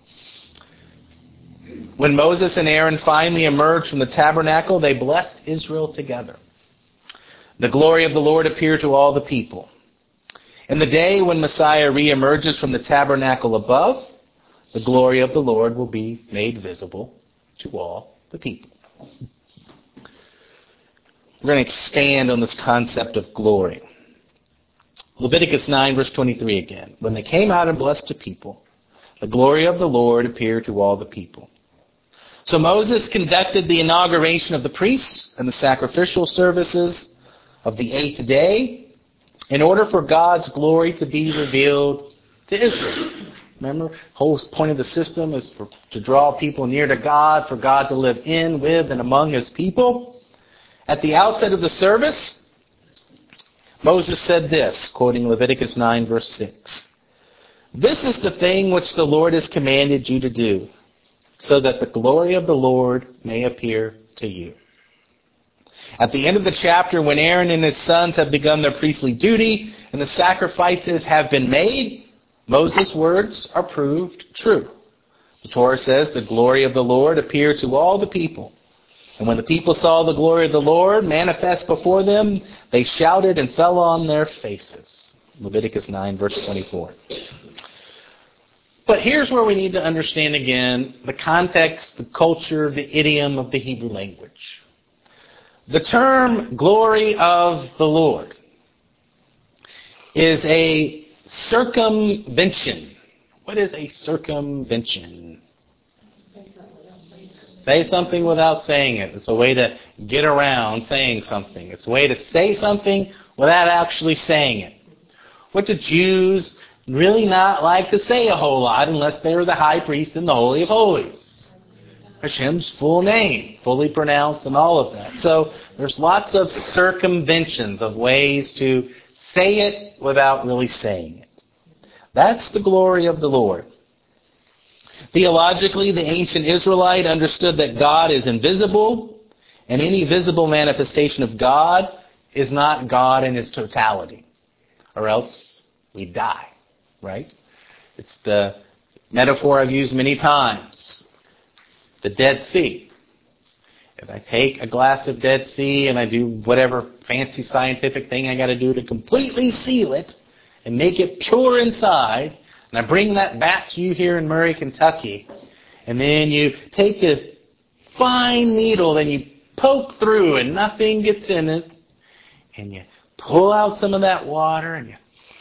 When Moses and Aaron finally emerged from the tabernacle, they blessed Israel together. The glory of the Lord appeared to all the people. In the day when Messiah reemerges from the tabernacle above, the glory of the Lord will be made visible to all the people. We're going to expand on this concept of glory. Leviticus nine, verse twenty-three again. When they came out and blessed the people, the glory of the Lord appeared to all the people. So Moses conducted the inauguration of the priests and the sacrificial services of the eighth day in order for God's glory to be revealed to Israel. Remember, the whole point of the system is for, to draw people near to God, for God to live in, with, and among His people. At the outset of the service, Moses said this, quoting Leviticus nine, verse six. This is the thing which the Lord has commanded you to do, so that the glory of the Lord may appear to you. At the end of the chapter, when Aaron and his sons have begun their priestly duty and the sacrifices have been made, Moses' words are proved true. The Torah says, the glory of the Lord appeared to all the people. And when the people saw the glory of the Lord manifest before them, they shouted and fell on their faces. Leviticus nine, verse twenty-four. But here's where we need to understand again the context, the culture, the idiom of the Hebrew language. The term glory of the Lord is a circumvention. What is a circumvention? Say something without saying it. It's a way to get around saying something. It's a way to say something without actually saying it. What do Jews really not like to say a whole lot unless they were the high priest in the Holy of Holies? Hashem's full name, fully pronounced and all of that. So there's lots of circumventions of ways to say it without really saying it. That's the glory of the Lord. Theologically, the ancient Israelite understood that God is invisible, and any visible manifestation of God is not God in His totality, or else we die, right? It's the metaphor I've used many times. The Dead Sea. If I take a glass of Dead Sea and I do whatever fancy scientific thing I got to do to completely seal it and make it pure inside, and I bring that back to you here in Murray, Kentucky, and then you take this fine needle and you poke through and nothing gets in it, and you pull out some of that water and you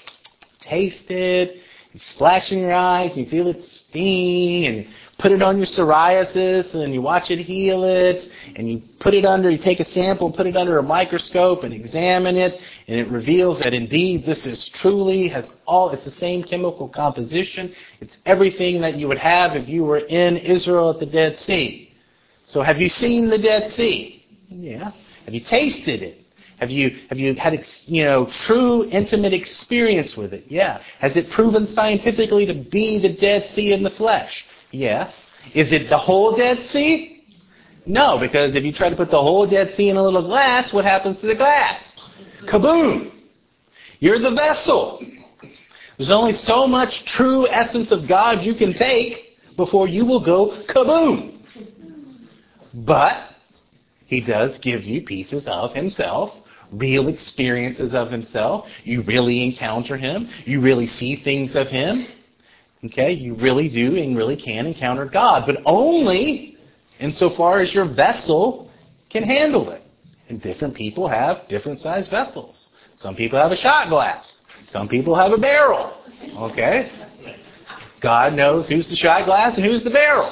taste it, you splash in your eyes, and you feel it sting, and you put it on your psoriasis, and you watch it heal it, and you put it under, you take a sample, put it under a microscope and examine it, and it reveals that indeed this is truly, has all, it's the same chemical composition, it's everything that you would have if you were in Israel at the Dead Sea. So have you seen the Dead Sea? Yeah. Have you tasted it? Have you have you had you know true intimate experience with it? Yeah. Has it proven scientifically to be the Dead Sea in the flesh? Yeah. Is it the whole Dead Sea? No, because if you try to put the whole Dead Sea in a little glass, what happens to the glass? Kaboom! You're the vessel. There's only so much true essence of God you can take before you will go kaboom. But He does give you pieces of Himself, real experiences of Himself. You really encounter Him. You really see things of Him. Okay, you really do and really can encounter God, but only insofar as your vessel can handle it. And different people have different sized vessels. Some people have a shot glass. Some people have a barrel. Okay? God knows who's the shot glass and who's the barrel.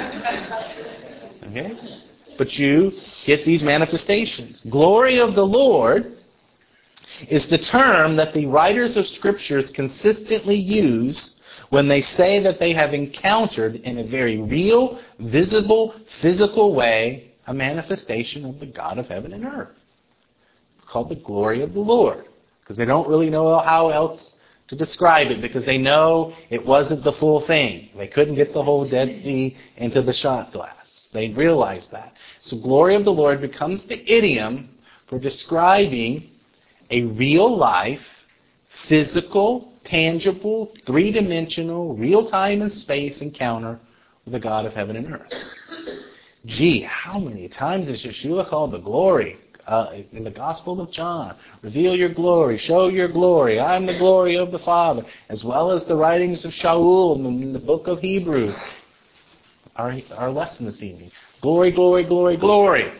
Okay? But you get these manifestations. Glory of the Lord is the term that the writers of Scriptures consistently use when they say that they have encountered in a very real, visible, physical way a manifestation of the God of heaven and earth. It's called the glory of the Lord, because they don't really know how else to describe it, because they know it wasn't the full thing. They couldn't get the whole Dead Sea into the shot glass. They realize that. So glory of the Lord becomes the idiom for describing a real life, physical, tangible, three-dimensional, real-time and space encounter with the God of heaven and earth. Gee, how many times is Yeshua called the glory uh, in the Gospel of John? Reveal your glory, show your glory, I'm the glory of the Father, as well as the writings of Shaul in the book of Hebrews. Our, our lesson this evening. Glory, glory, glory, glory.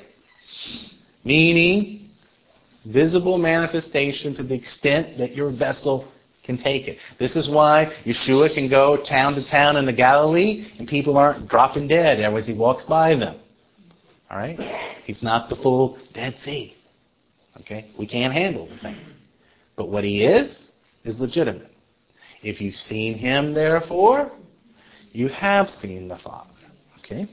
Meaning, visible manifestation to the extent that your vessel can take it. This is why Yeshua can go town to town in the Galilee and people aren't dropping dead as he walks by them. All right? He's not the full Dead Sea. Okay? We can't handle the thing. But what he is, is legitimate. If you've seen him, therefore, you have seen the Father. Okay?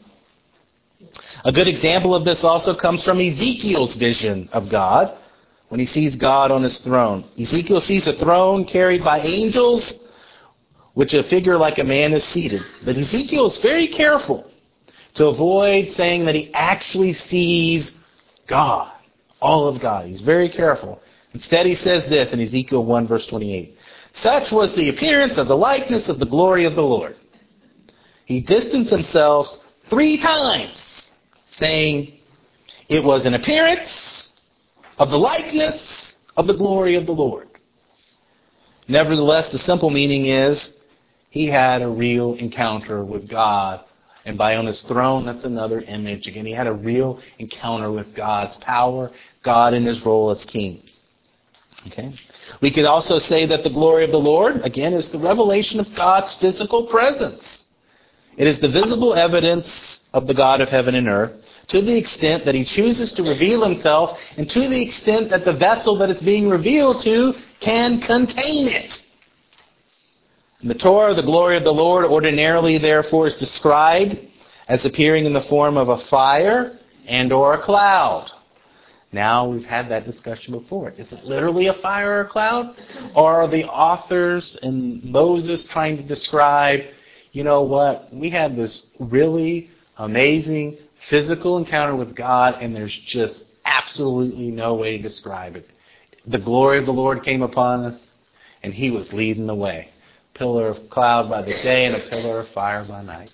A good example of this also comes from Ezekiel's vision of God, when he sees God on his throne. Ezekiel sees a throne carried by angels which a figure like a man is seated. But Ezekiel is very careful to avoid saying that he actually sees God, all of God. He's very careful. Instead, he says this in Ezekiel one, verse twenty-eight. Such was the appearance of the likeness of the glory of the Lord. He distanced himself three times, saying, it was an appearance of the likeness of the glory of the Lord. Nevertheless, the simple meaning is, he had a real encounter with God. And by on his throne, that's another image. Again, he had a real encounter with God's power, God in his role as king. Okay. We could also say that the glory of the Lord, again, is the revelation of God's physical presence. It is the visible evidence of the God of heaven and earth, to the extent that he chooses to reveal himself, and to the extent that the vessel that it's being revealed to can contain it. In the Torah, the glory of the Lord ordinarily, therefore, is described as appearing in the form of a fire and or a cloud. Now, we've had that discussion before. Is it literally a fire or a cloud? Or are the authors and Moses trying to describe, you know what, we had this really amazing physical encounter with God, and there's just absolutely no way to describe it. The glory of the Lord came upon us, and he was leading the way. Pillar of cloud by the day and a pillar of fire by night.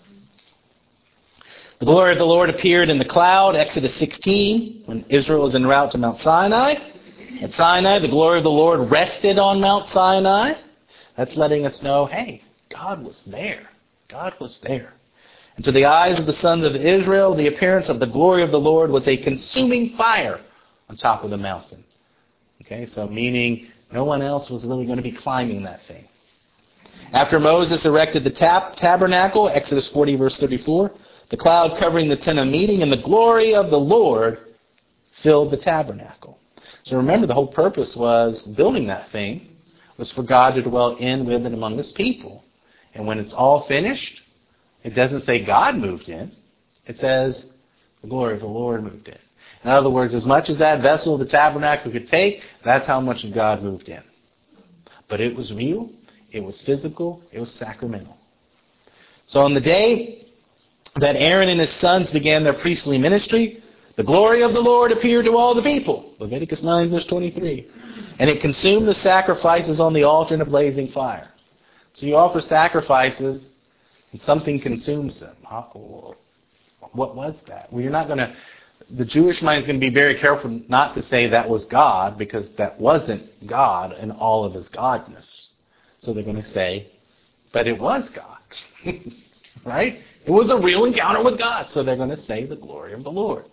The glory of the Lord appeared in the cloud, Exodus sixteen, when Israel was en route to Mount Sinai. At Sinai, the glory of the Lord rested on Mount Sinai. That's letting us know, hey, God was there. God was there. And to the eyes of the sons of Israel, the appearance of the glory of the Lord was a consuming fire on top of the mountain. Okay, so meaning no one else was really going to be climbing that thing. After Moses erected the tab- tabernacle, Exodus forty, verse thirty-four, the cloud covering the tent of meeting and the glory of the Lord filled the tabernacle. So remember, the whole purpose was building that thing was for God to dwell in, with, and among his people. And when it's all finished, it doesn't say God moved in. It says the glory of the Lord moved in. In other words, as much as that vessel of the tabernacle could take, that's how much of God moved in. But it was real, it was physical, it was sacramental. So on the day that Aaron and his sons began their priestly ministry, the glory of the Lord appeared to all the people. Leviticus nine, verse twenty-three. And it consumed the sacrifices on the altar in a blazing fire. So you offer sacrifices, and something consumes them. What was that? Well, you're not going to... The Jewish mind is going to be very careful not to say that was God, because that wasn't God in all of his godness. So they're going to say, but it was God. Right? It was a real encounter with God. So they're going to say the glory of the Lord.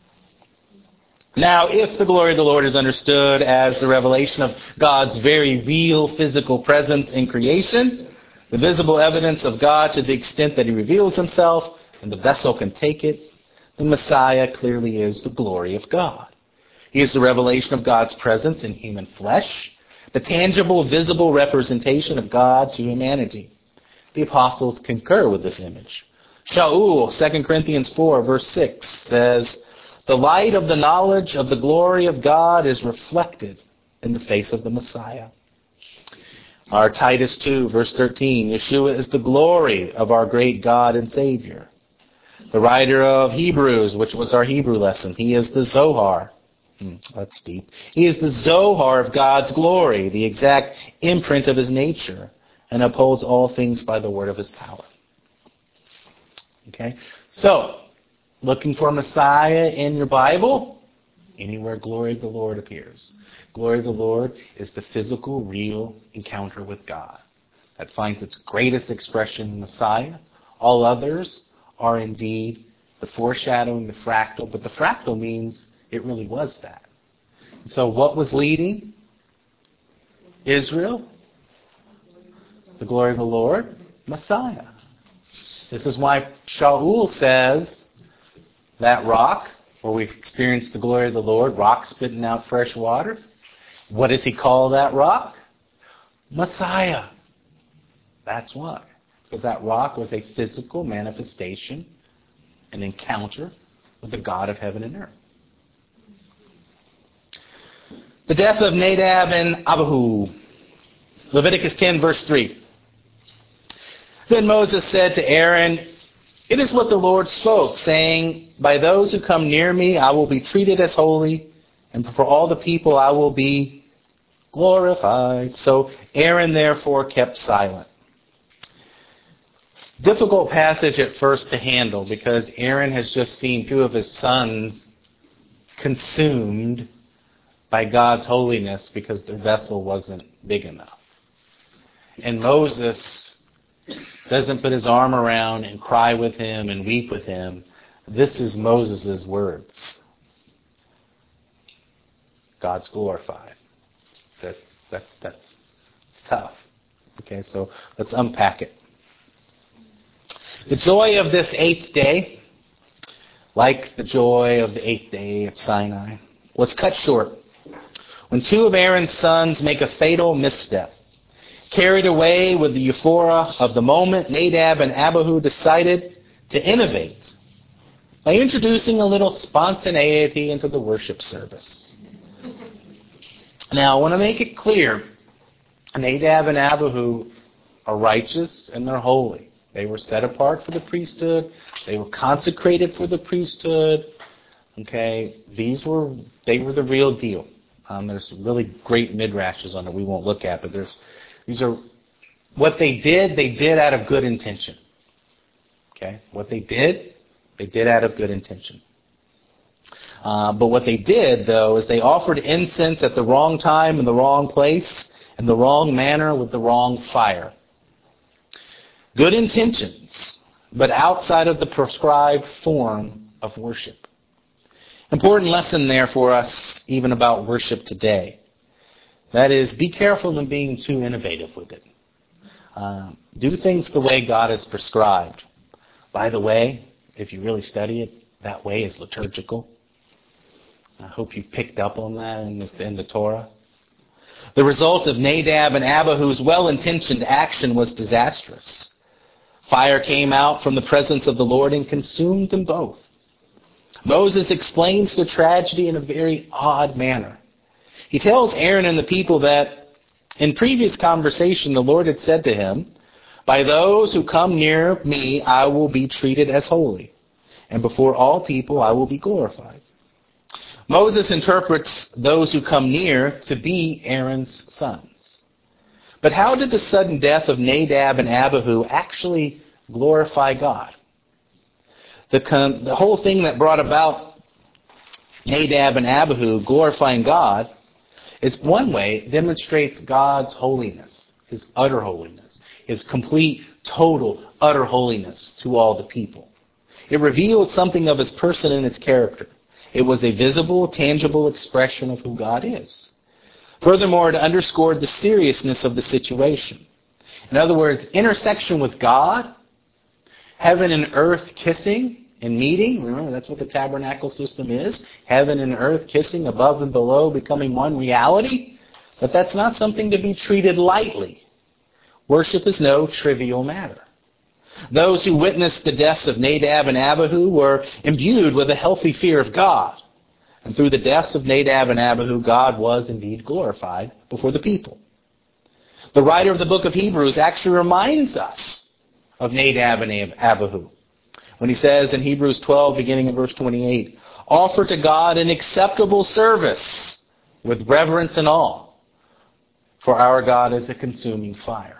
Now, if the glory of the Lord is understood as the revelation of God's very real physical presence in creation, the visible evidence of God to the extent that he reveals himself and the vessel can take it, the Messiah clearly is the glory of God. He is the revelation of God's presence in human flesh, the tangible, visible representation of God to humanity. The apostles concur with this image. Shaul, Second Corinthians four, verse six, says, the light of the knowledge of the glory of God is reflected in the face of the Messiah. Our Titus two, verse thirteen, Yeshua is the glory of our great God and Savior. The writer of Hebrews, which was our Hebrew lesson, he is the Zohar. Hmm, that's deep. He is the Zohar of God's glory, the exact imprint of his nature, and upholds all things by the word of his power. Okay? So, looking for Messiah in your Bible? Anywhere glory of the Lord appears. Glory of the Lord is the physical, real encounter with God. That finds its greatest expression in Messiah. All others are indeed the foreshadowing, the fractal, but the fractal means it really was that. So what was leading Israel? The glory of the Lord? Messiah. This is why Shaul says that rock, where we've experienced the glory of the Lord, rock spitting out fresh water. What does he call that rock? Messiah. That's why. Because that rock was a physical manifestation, an encounter with the God of heaven and earth. The death of Nadab and Abihu. Leviticus ten, verse three. Then Moses said to Aaron, "It is what the Lord spoke, saying, 'By those who come near me I will be treated as holy, and for all the people I will be glorified.'" So Aaron therefore kept silent. Difficult passage at first to handle because Aaron has just seen two of his sons consumed by God's holiness because the vessel wasn't big enough. And Moses doesn't put his arm around and cry with him and weep with him. This is Moses' words. God's glorified. That's, that's, that's tough. Okay, so let's unpack it. The joy of this eighth day, like the joy of the eighth day of Sinai, was cut short when two of Aaron's sons make a fatal misstep. Carried away with the euphoria of the moment, Nadab and Abihu decided to innovate by introducing a little spontaneity into the worship service. Now, I want to make it clear, Nadab and Abihu are righteous and they're holy. They were set apart for the priesthood. They were consecrated for the priesthood. Okay, these were they were the real deal. Um, there's really great midrashes on it we won't look at, but there's these are what they did. They did out of good intention. Okay, what they did, they did out of good intention. Uh, but what they did, though, is they offered incense at the wrong time in the wrong place, in the wrong manner with the wrong fire. Good intentions, but outside of the prescribed form of worship. Important lesson there for us, even about worship today. That is, be careful in being too innovative with it. Uh, do things the way God has prescribed. By the way, if you really study it, that way is liturgical. I hope you picked up on that in, this, in the Torah. The result of Nadab and Abihu's well-intentioned action was disastrous. Fire came out from the presence of the Lord and consumed them both. Moses explains the tragedy in a very odd manner. He tells Aaron and the people that in previous conversation the Lord had said to him, "By those who come near me I will be treated as holy, and before all people I will be glorified." Moses interprets those who come near to be Aaron's sons. But how did the sudden death of Nadab and Abihu actually glorify God? The, con- the whole thing that brought about Nadab and Abihu glorifying God is one way demonstrates God's holiness, His utter holiness, His complete, total, utter holiness to all the people. It revealed something of His person and His character. It was a visible, tangible expression of who God is. Furthermore, it underscored the seriousness of the situation. In other words, intersection with God, heaven and earth kissing and meeting. Remember, that's what the tabernacle system is. Heaven and earth kissing, above and below, becoming one reality. But that's not something to be treated lightly. Worship is no trivial matter. Those who witnessed the deaths of Nadab and Abihu were imbued with a healthy fear of God. And through the deaths of Nadab and Abihu, God was indeed glorified before the people. The writer of the book of Hebrews actually reminds us of Nadab and Abihu when he says in Hebrews twelve, beginning in verse twenty-eight, "Offer to God an acceptable service with reverence and awe, for our God is a consuming fire."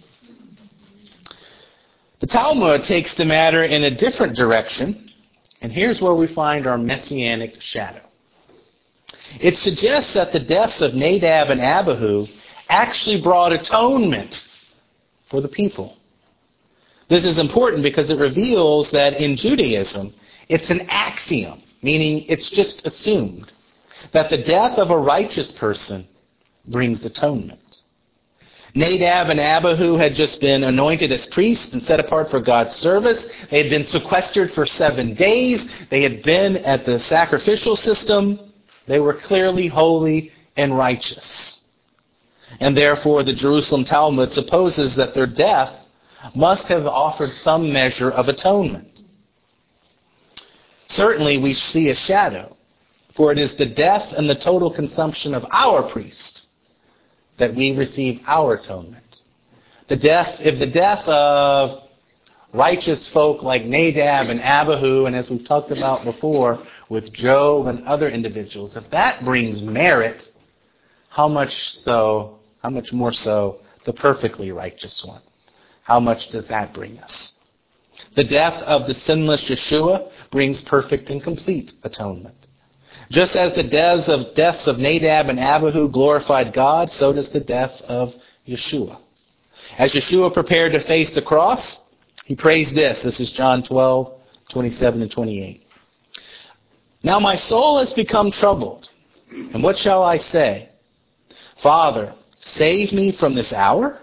The Talmud takes the matter in a different direction, and here's where we find our messianic shadow. It suggests that the deaths of Nadab and Abihu actually brought atonement for the people. This is important because it reveals that in Judaism, it's an axiom, meaning it's just assumed, that the death of a righteous person brings atonement. Nadab and Abihu had just been anointed as priests and set apart for God's service. They had been sequestered for seven days. They had been at the sacrificial system. They were clearly holy and righteous. And therefore, the Jerusalem Talmud supposes that their death must have offered some measure of atonement. Certainly, we see a shadow, for it is the death and the total consumption of our priest that we receive our atonement. The death, if the death of righteous folk like Nadab and Abihu, and as we've talked about before with Job and other individuals, if that brings merit, how much so, how much more so the perfectly righteous one? How much does that bring us? The death of the sinless Yeshua brings perfect and complete atonement. Just as the deaths of, deaths of Nadab and Abihu glorified God, so does the death of Yeshua. As Yeshua prepared to face the cross, he prays this. This is John twelve, twenty-seven and twenty-eight. Now my soul has become troubled, and what shall I say? Father, save me from this hour?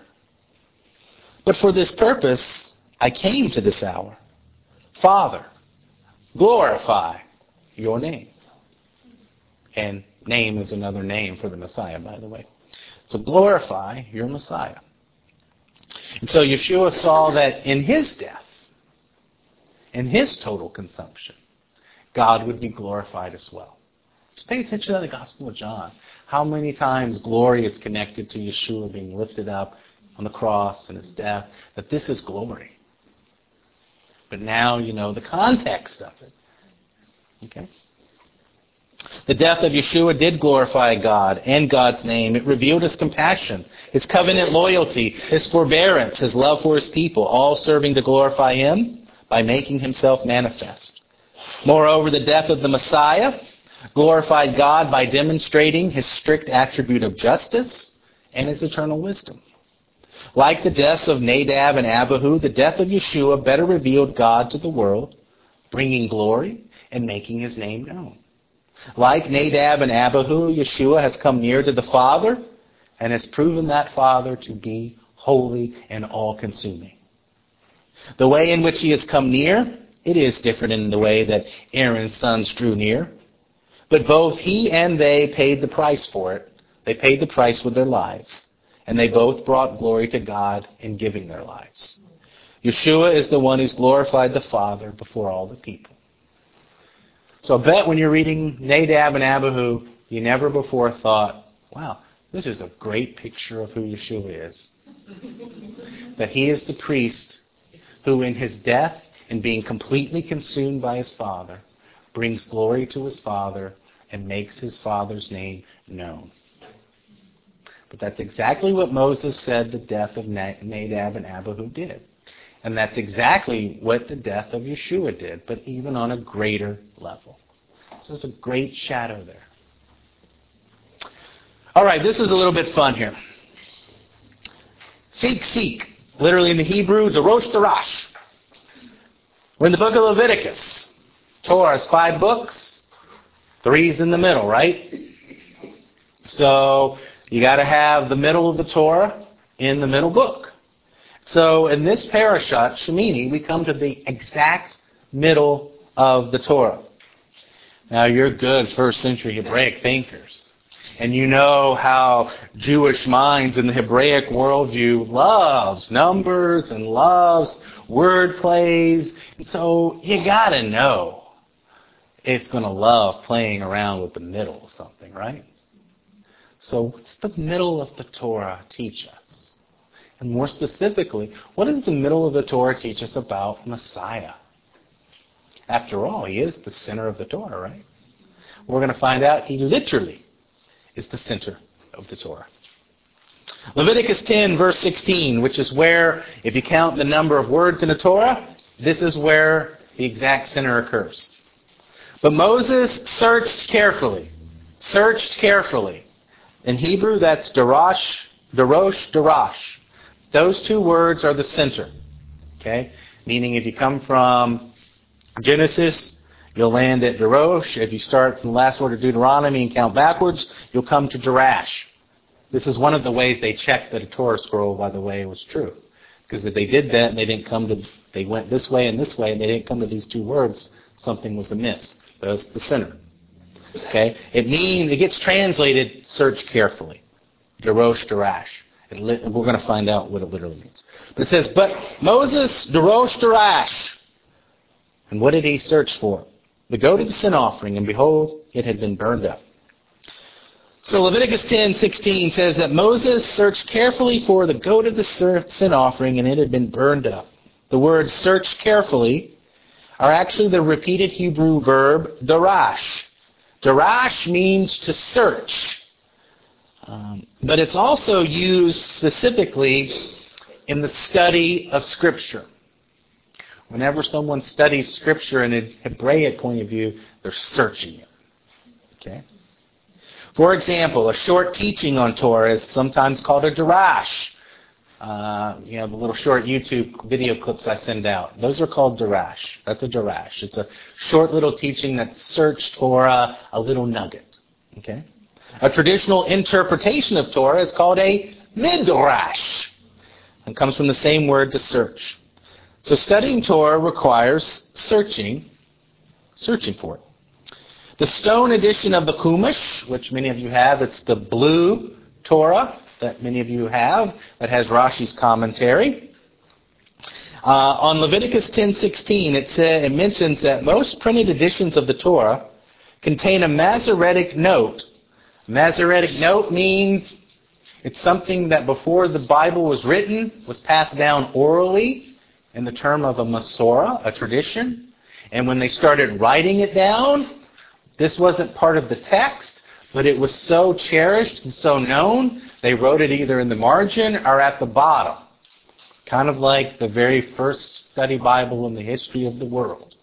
But for this purpose I came to this hour. Father, glorify your name. And name is another name for the Messiah, by the way. So glorify your Messiah. And so Yeshua saw that in his death, in his total consumption, God would be glorified as well. Just pay attention to the Gospel of John. How many times glory is connected to Yeshua being lifted up on the cross and his death, that this is glory. But now you know the context of it. Okay? The death of Yeshua did glorify God and God's name. It revealed his compassion, his covenant loyalty, his forbearance, his love for his people, all serving to glorify him by making himself manifest. Moreover, the death of the Messiah glorified God by demonstrating his strict attribute of justice and his eternal wisdom. Like the deaths of Nadab and Abihu, the death of Yeshua better revealed God to the world, bringing glory and making his name known. Like Nadab and Abihu, Yeshua has come near to the Father and has proven that Father to be holy and all-consuming. The way in which he has come near, it is different in the way that Aaron's sons drew near. But both he and they paid the price for it. They paid the price with their lives. And they both brought glory to God in giving their lives. Yeshua is the one who's glorified the Father before all the people. So I bet when you're reading Nadab and Abihu, you never before thought, wow, this is a great picture of who Yeshua is. That he is the priest who in his death and being completely consumed by his Father, brings glory to his Father and makes his Father's name known. But that's exactly what Moses said the death of Nadab and Abihu did. And that's exactly what the death of Yeshua did, but even on a greater level. So there's a great shadow there. All right, this is a little bit fun here. Seek, seek. Literally in the Hebrew, Darosh, Darash. We're in the book of Leviticus. Torah is five books. Three's in the middle, right? So you got to have the middle of the Torah in the middle book. So in this parashat, Shemini, we come to the exact middle of the Torah. Now you're good first century Hebraic thinkers. And you know how Jewish minds in the Hebraic worldview loves numbers and loves word plays. And so you got to know it's going to love playing around with the middle of something, right? So what's the middle of the Torah teach us? And more specifically, what does the middle of the Torah teach us about Messiah? After all, he is the center of the Torah, right? We're going to find out he literally is the center of the Torah. Leviticus ten, verse sixteen, which is where, if you count the number of words in the Torah, this is where the exact center occurs. But Moses searched carefully. Searched carefully. In Hebrew, that's Darash, Darosh, Darash. Those two words are the center. Okay? Meaning if you come from Genesis, you'll land at Darosh. If you start from the last word of Deuteronomy and count backwards, you'll come to Darash. This is one of the ways they checked that a Torah scroll, by the way, was true. Because if they did that and they didn't come to, they went this way and this way and they didn't come to these two words, something was amiss. That's the center. Okay? It means, it gets translated, search carefully. Darosh, Darash. It li- we're going to find out what it literally means. But it says, but Moses, Darosh, Darash. And what did he search for? To go to the sin offering, and behold, it had been burned up. So Leviticus ten sixteen says that Moses searched carefully for the goat of the sin offering, and it had been burned up. The words search carefully are actually the repeated Hebrew verb darash. Darash means to search. Um, but it's also used specifically in the study of Scripture. Whenever someone studies Scripture in a Hebraic point of view, they're searching it. Okay? For example, a short teaching on Torah is sometimes called a darash. Uh, you know, the little short YouTube video clips I send out. Those are called darash. That's a darash. It's a short little teaching that's searched for a, a little nugget. Okay? A traditional interpretation of Torah is called a midrash. It comes from the same word to search. So studying Torah requires searching, searching for it. The stone edition of the Chumash, which many of you have, it's the blue Torah that many of you have, that has Rashi's commentary. Uh, on Leviticus ten sixteen, it, say, it mentions that most printed editions of the Torah contain a Masoretic note. Masoretic note means it's something that before the Bible was written was passed down orally in the term of a Masorah, a tradition. And when they started writing it down, this wasn't part of the text, but it was so cherished and so known, they wrote it either in the margin or at the bottom. Kind of like the very first study Bible in the history of the world.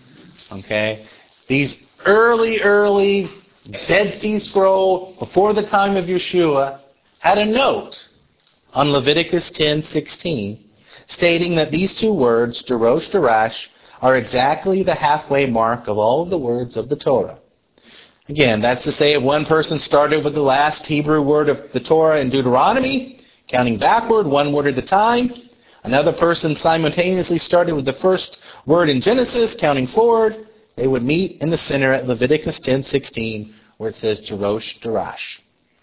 Okay? These early, early Dead Sea Scroll, before the time of Yeshua, had a note on Leviticus ten sixteen stating that these two words, Darosh, Darash, are exactly the halfway mark of all of the words of the Torah. Again, that's to say if one person started with the last Hebrew word of the Torah in Deuteronomy, counting backward, one word at a time. Another person simultaneously started with the first word in Genesis, counting forward. They would meet in the center at Leviticus ten sixteen, where it says Darosh, Darash.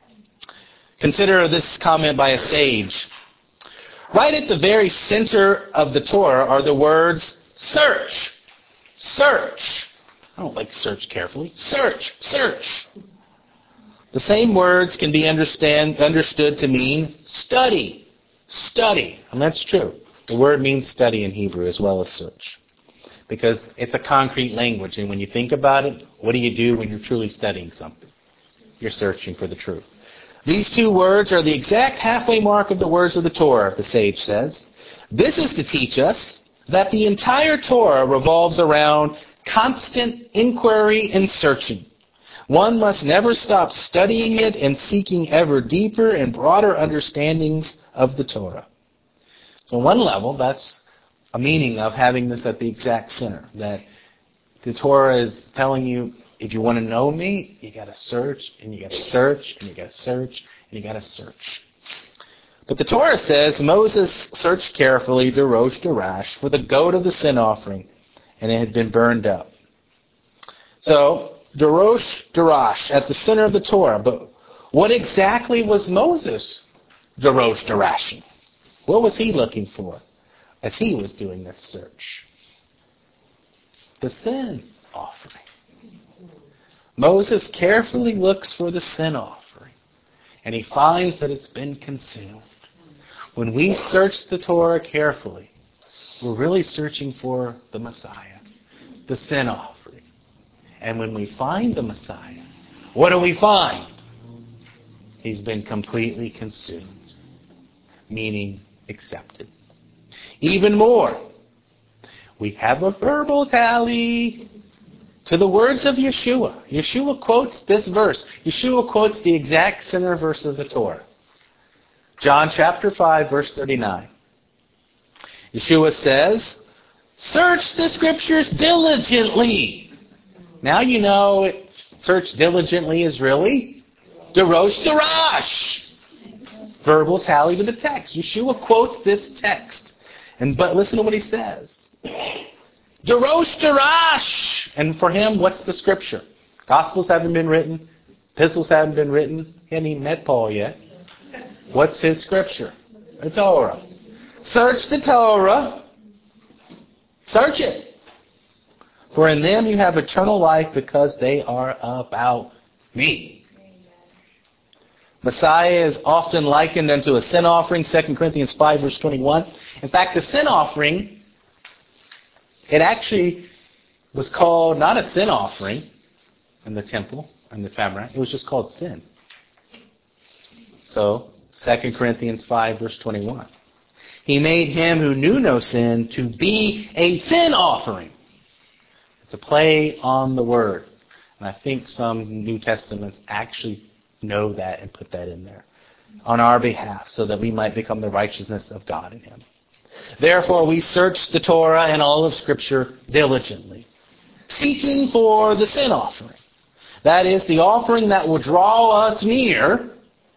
Consider this comment by a sage. Right at the very center of the Torah are the words search, search. I don't like search carefully. Search, search. The same words can be understand, understood to mean study, study. And that's true. The word means study in Hebrew as well as search. Because it's a concrete language. And when you think about it, what do you do when you're truly studying something? You're searching for the truth. These two words are the exact halfway mark of the words of the Torah, the sage says. This is to teach us that the entire Torah revolves around constant inquiry and searching. One must never stop studying it and seeking ever deeper and broader understandings of the Torah. So on one level, that's a meaning of having this at the exact center. That the Torah is telling you, if you want to know me, you got to search, and you got to search, and you got to search, and you got to search. But the Torah says Moses searched carefully, Darosh, Darash, for the goat of the sin offering, and it had been burned up. So, Darosh, Darash, at the center of the Torah. But what exactly was Moses Darosh, Darashing? What was he looking for as he was doing this search? The sin offering. Moses carefully looks for the sin offering, and he finds that it's been consumed. When we search the Torah carefully, we're really searching for the Messiah, the sin offering. And when we find the Messiah, what do we find? He's been completely consumed, meaning accepted. Even more, we have a verbal tally to the words of Yeshua. Yeshua quotes this verse. Yeshua quotes the exact center verse of the Torah. John chapter five, verse thirty-nine. Yeshua says, search the Scriptures diligently. Now you know it's, search diligently is really Darosh, Darash. Verbal tally to the text. Yeshua quotes this text. And but listen to what he says. Darosh, Darash. And for him, what's the Scripture? Gospels haven't been written. Epistles haven't been written. He hadn't even met Paul yet. What's his Scripture? The Torah. Search the Torah. Search it. For in them you have eternal life because they are about me. Messiah is often likened unto a sin offering, Second Corinthians five, verse twenty-one. In fact, the sin offering, it actually was called not a sin offering in the temple, in the tabernacle. It was just called sin. So, Second Corinthians five, verse twenty-one. He made him who knew no sin to be a sin offering. It's a play on the word. And I think some New Testaments actually know that and put that in there on our behalf so that we might become the righteousness of God in him. Therefore, we search the Torah and all of Scripture diligently, seeking for the sin offering. That is, the offering that will draw us near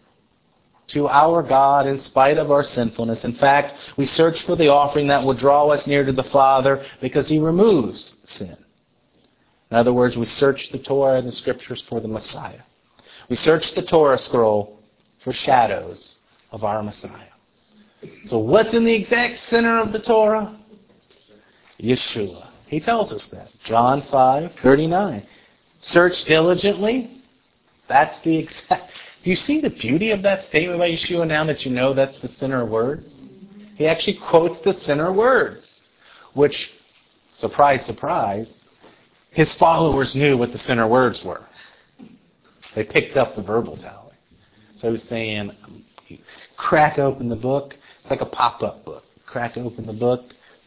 to our God in spite of our sinfulness. In fact, we search for the offering that will draw us near to the Father because he removes sin. In other words, we search the Torah and the Scriptures for the Messiah. We search the Torah scroll for shadows of our Messiah. So what's in the exact center of the Torah? Yeshua. He tells us that. John five, thirty-nine. Search diligently. That's the exact... Do you see the beauty of that statement by Yeshua now that you know that's the center words? He actually quotes the center words, which, surprise, surprise, his followers knew what the center words were. They picked up the verbal tally. So he's saying, crack open the book. It's like a pop-up book. Crack open the book.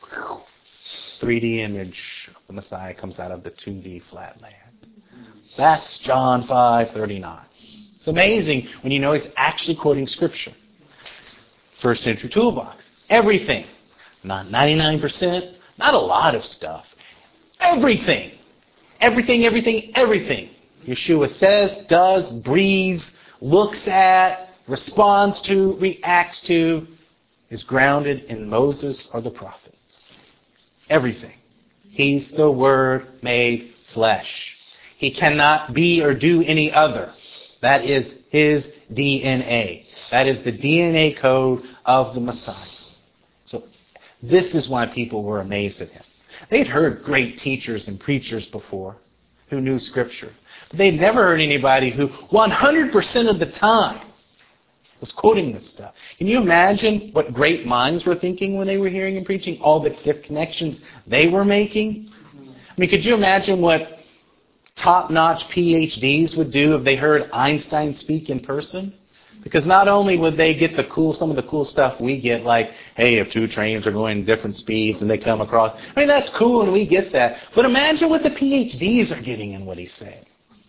three D image of the Messiah comes out of the two D flat land. That's John five thirty-nine. It's amazing when you know he's actually quoting Scripture. First century toolbox. Everything. Not ninety-nine percent. Not a lot of stuff. Everything. Everything, everything, everything. Yeshua says, does, breathes, looks at, responds to, reacts to, is grounded in Moses or the prophets. Everything. He's the Word made flesh. He cannot be or do any other. That is his D N A. That is the D N A code of the Messiah. So this is why people were amazed at him. They'd heard great teachers and preachers before who knew Scripture. But they'd never heard anybody who one hundred percent of the time was quoting this stuff. Can you imagine what great minds were thinking when they were hearing and preaching? All the connections they were making? I mean, could you imagine what top-notch P H Ds would do if they heard Einstein speak in person? Because not only would they get the cool, some of the cool stuff we get, like, hey, if two trains are going different speeds and they come across, I mean, that's cool and we get that. But imagine what the P H Ds are getting in what he's saying.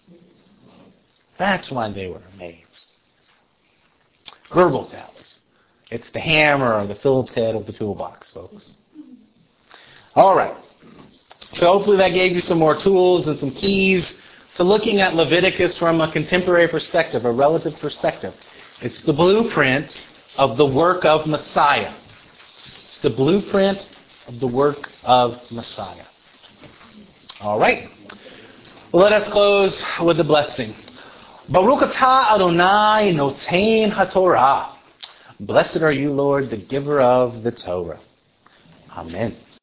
That's why they were amazed. Verbal tallies. It's the hammer or the Phillips head of the toolbox, folks. All right. So hopefully that gave you some more tools and some keys to looking at Leviticus from a contemporary perspective, a relative perspective. It's the blueprint of the work of Messiah. It's the blueprint of the work of Messiah. All right. Well, let us close with the blessing. Baruch atah Adonai noten haTorah. Blessed are you, Lord, the giver of the Torah. Amen.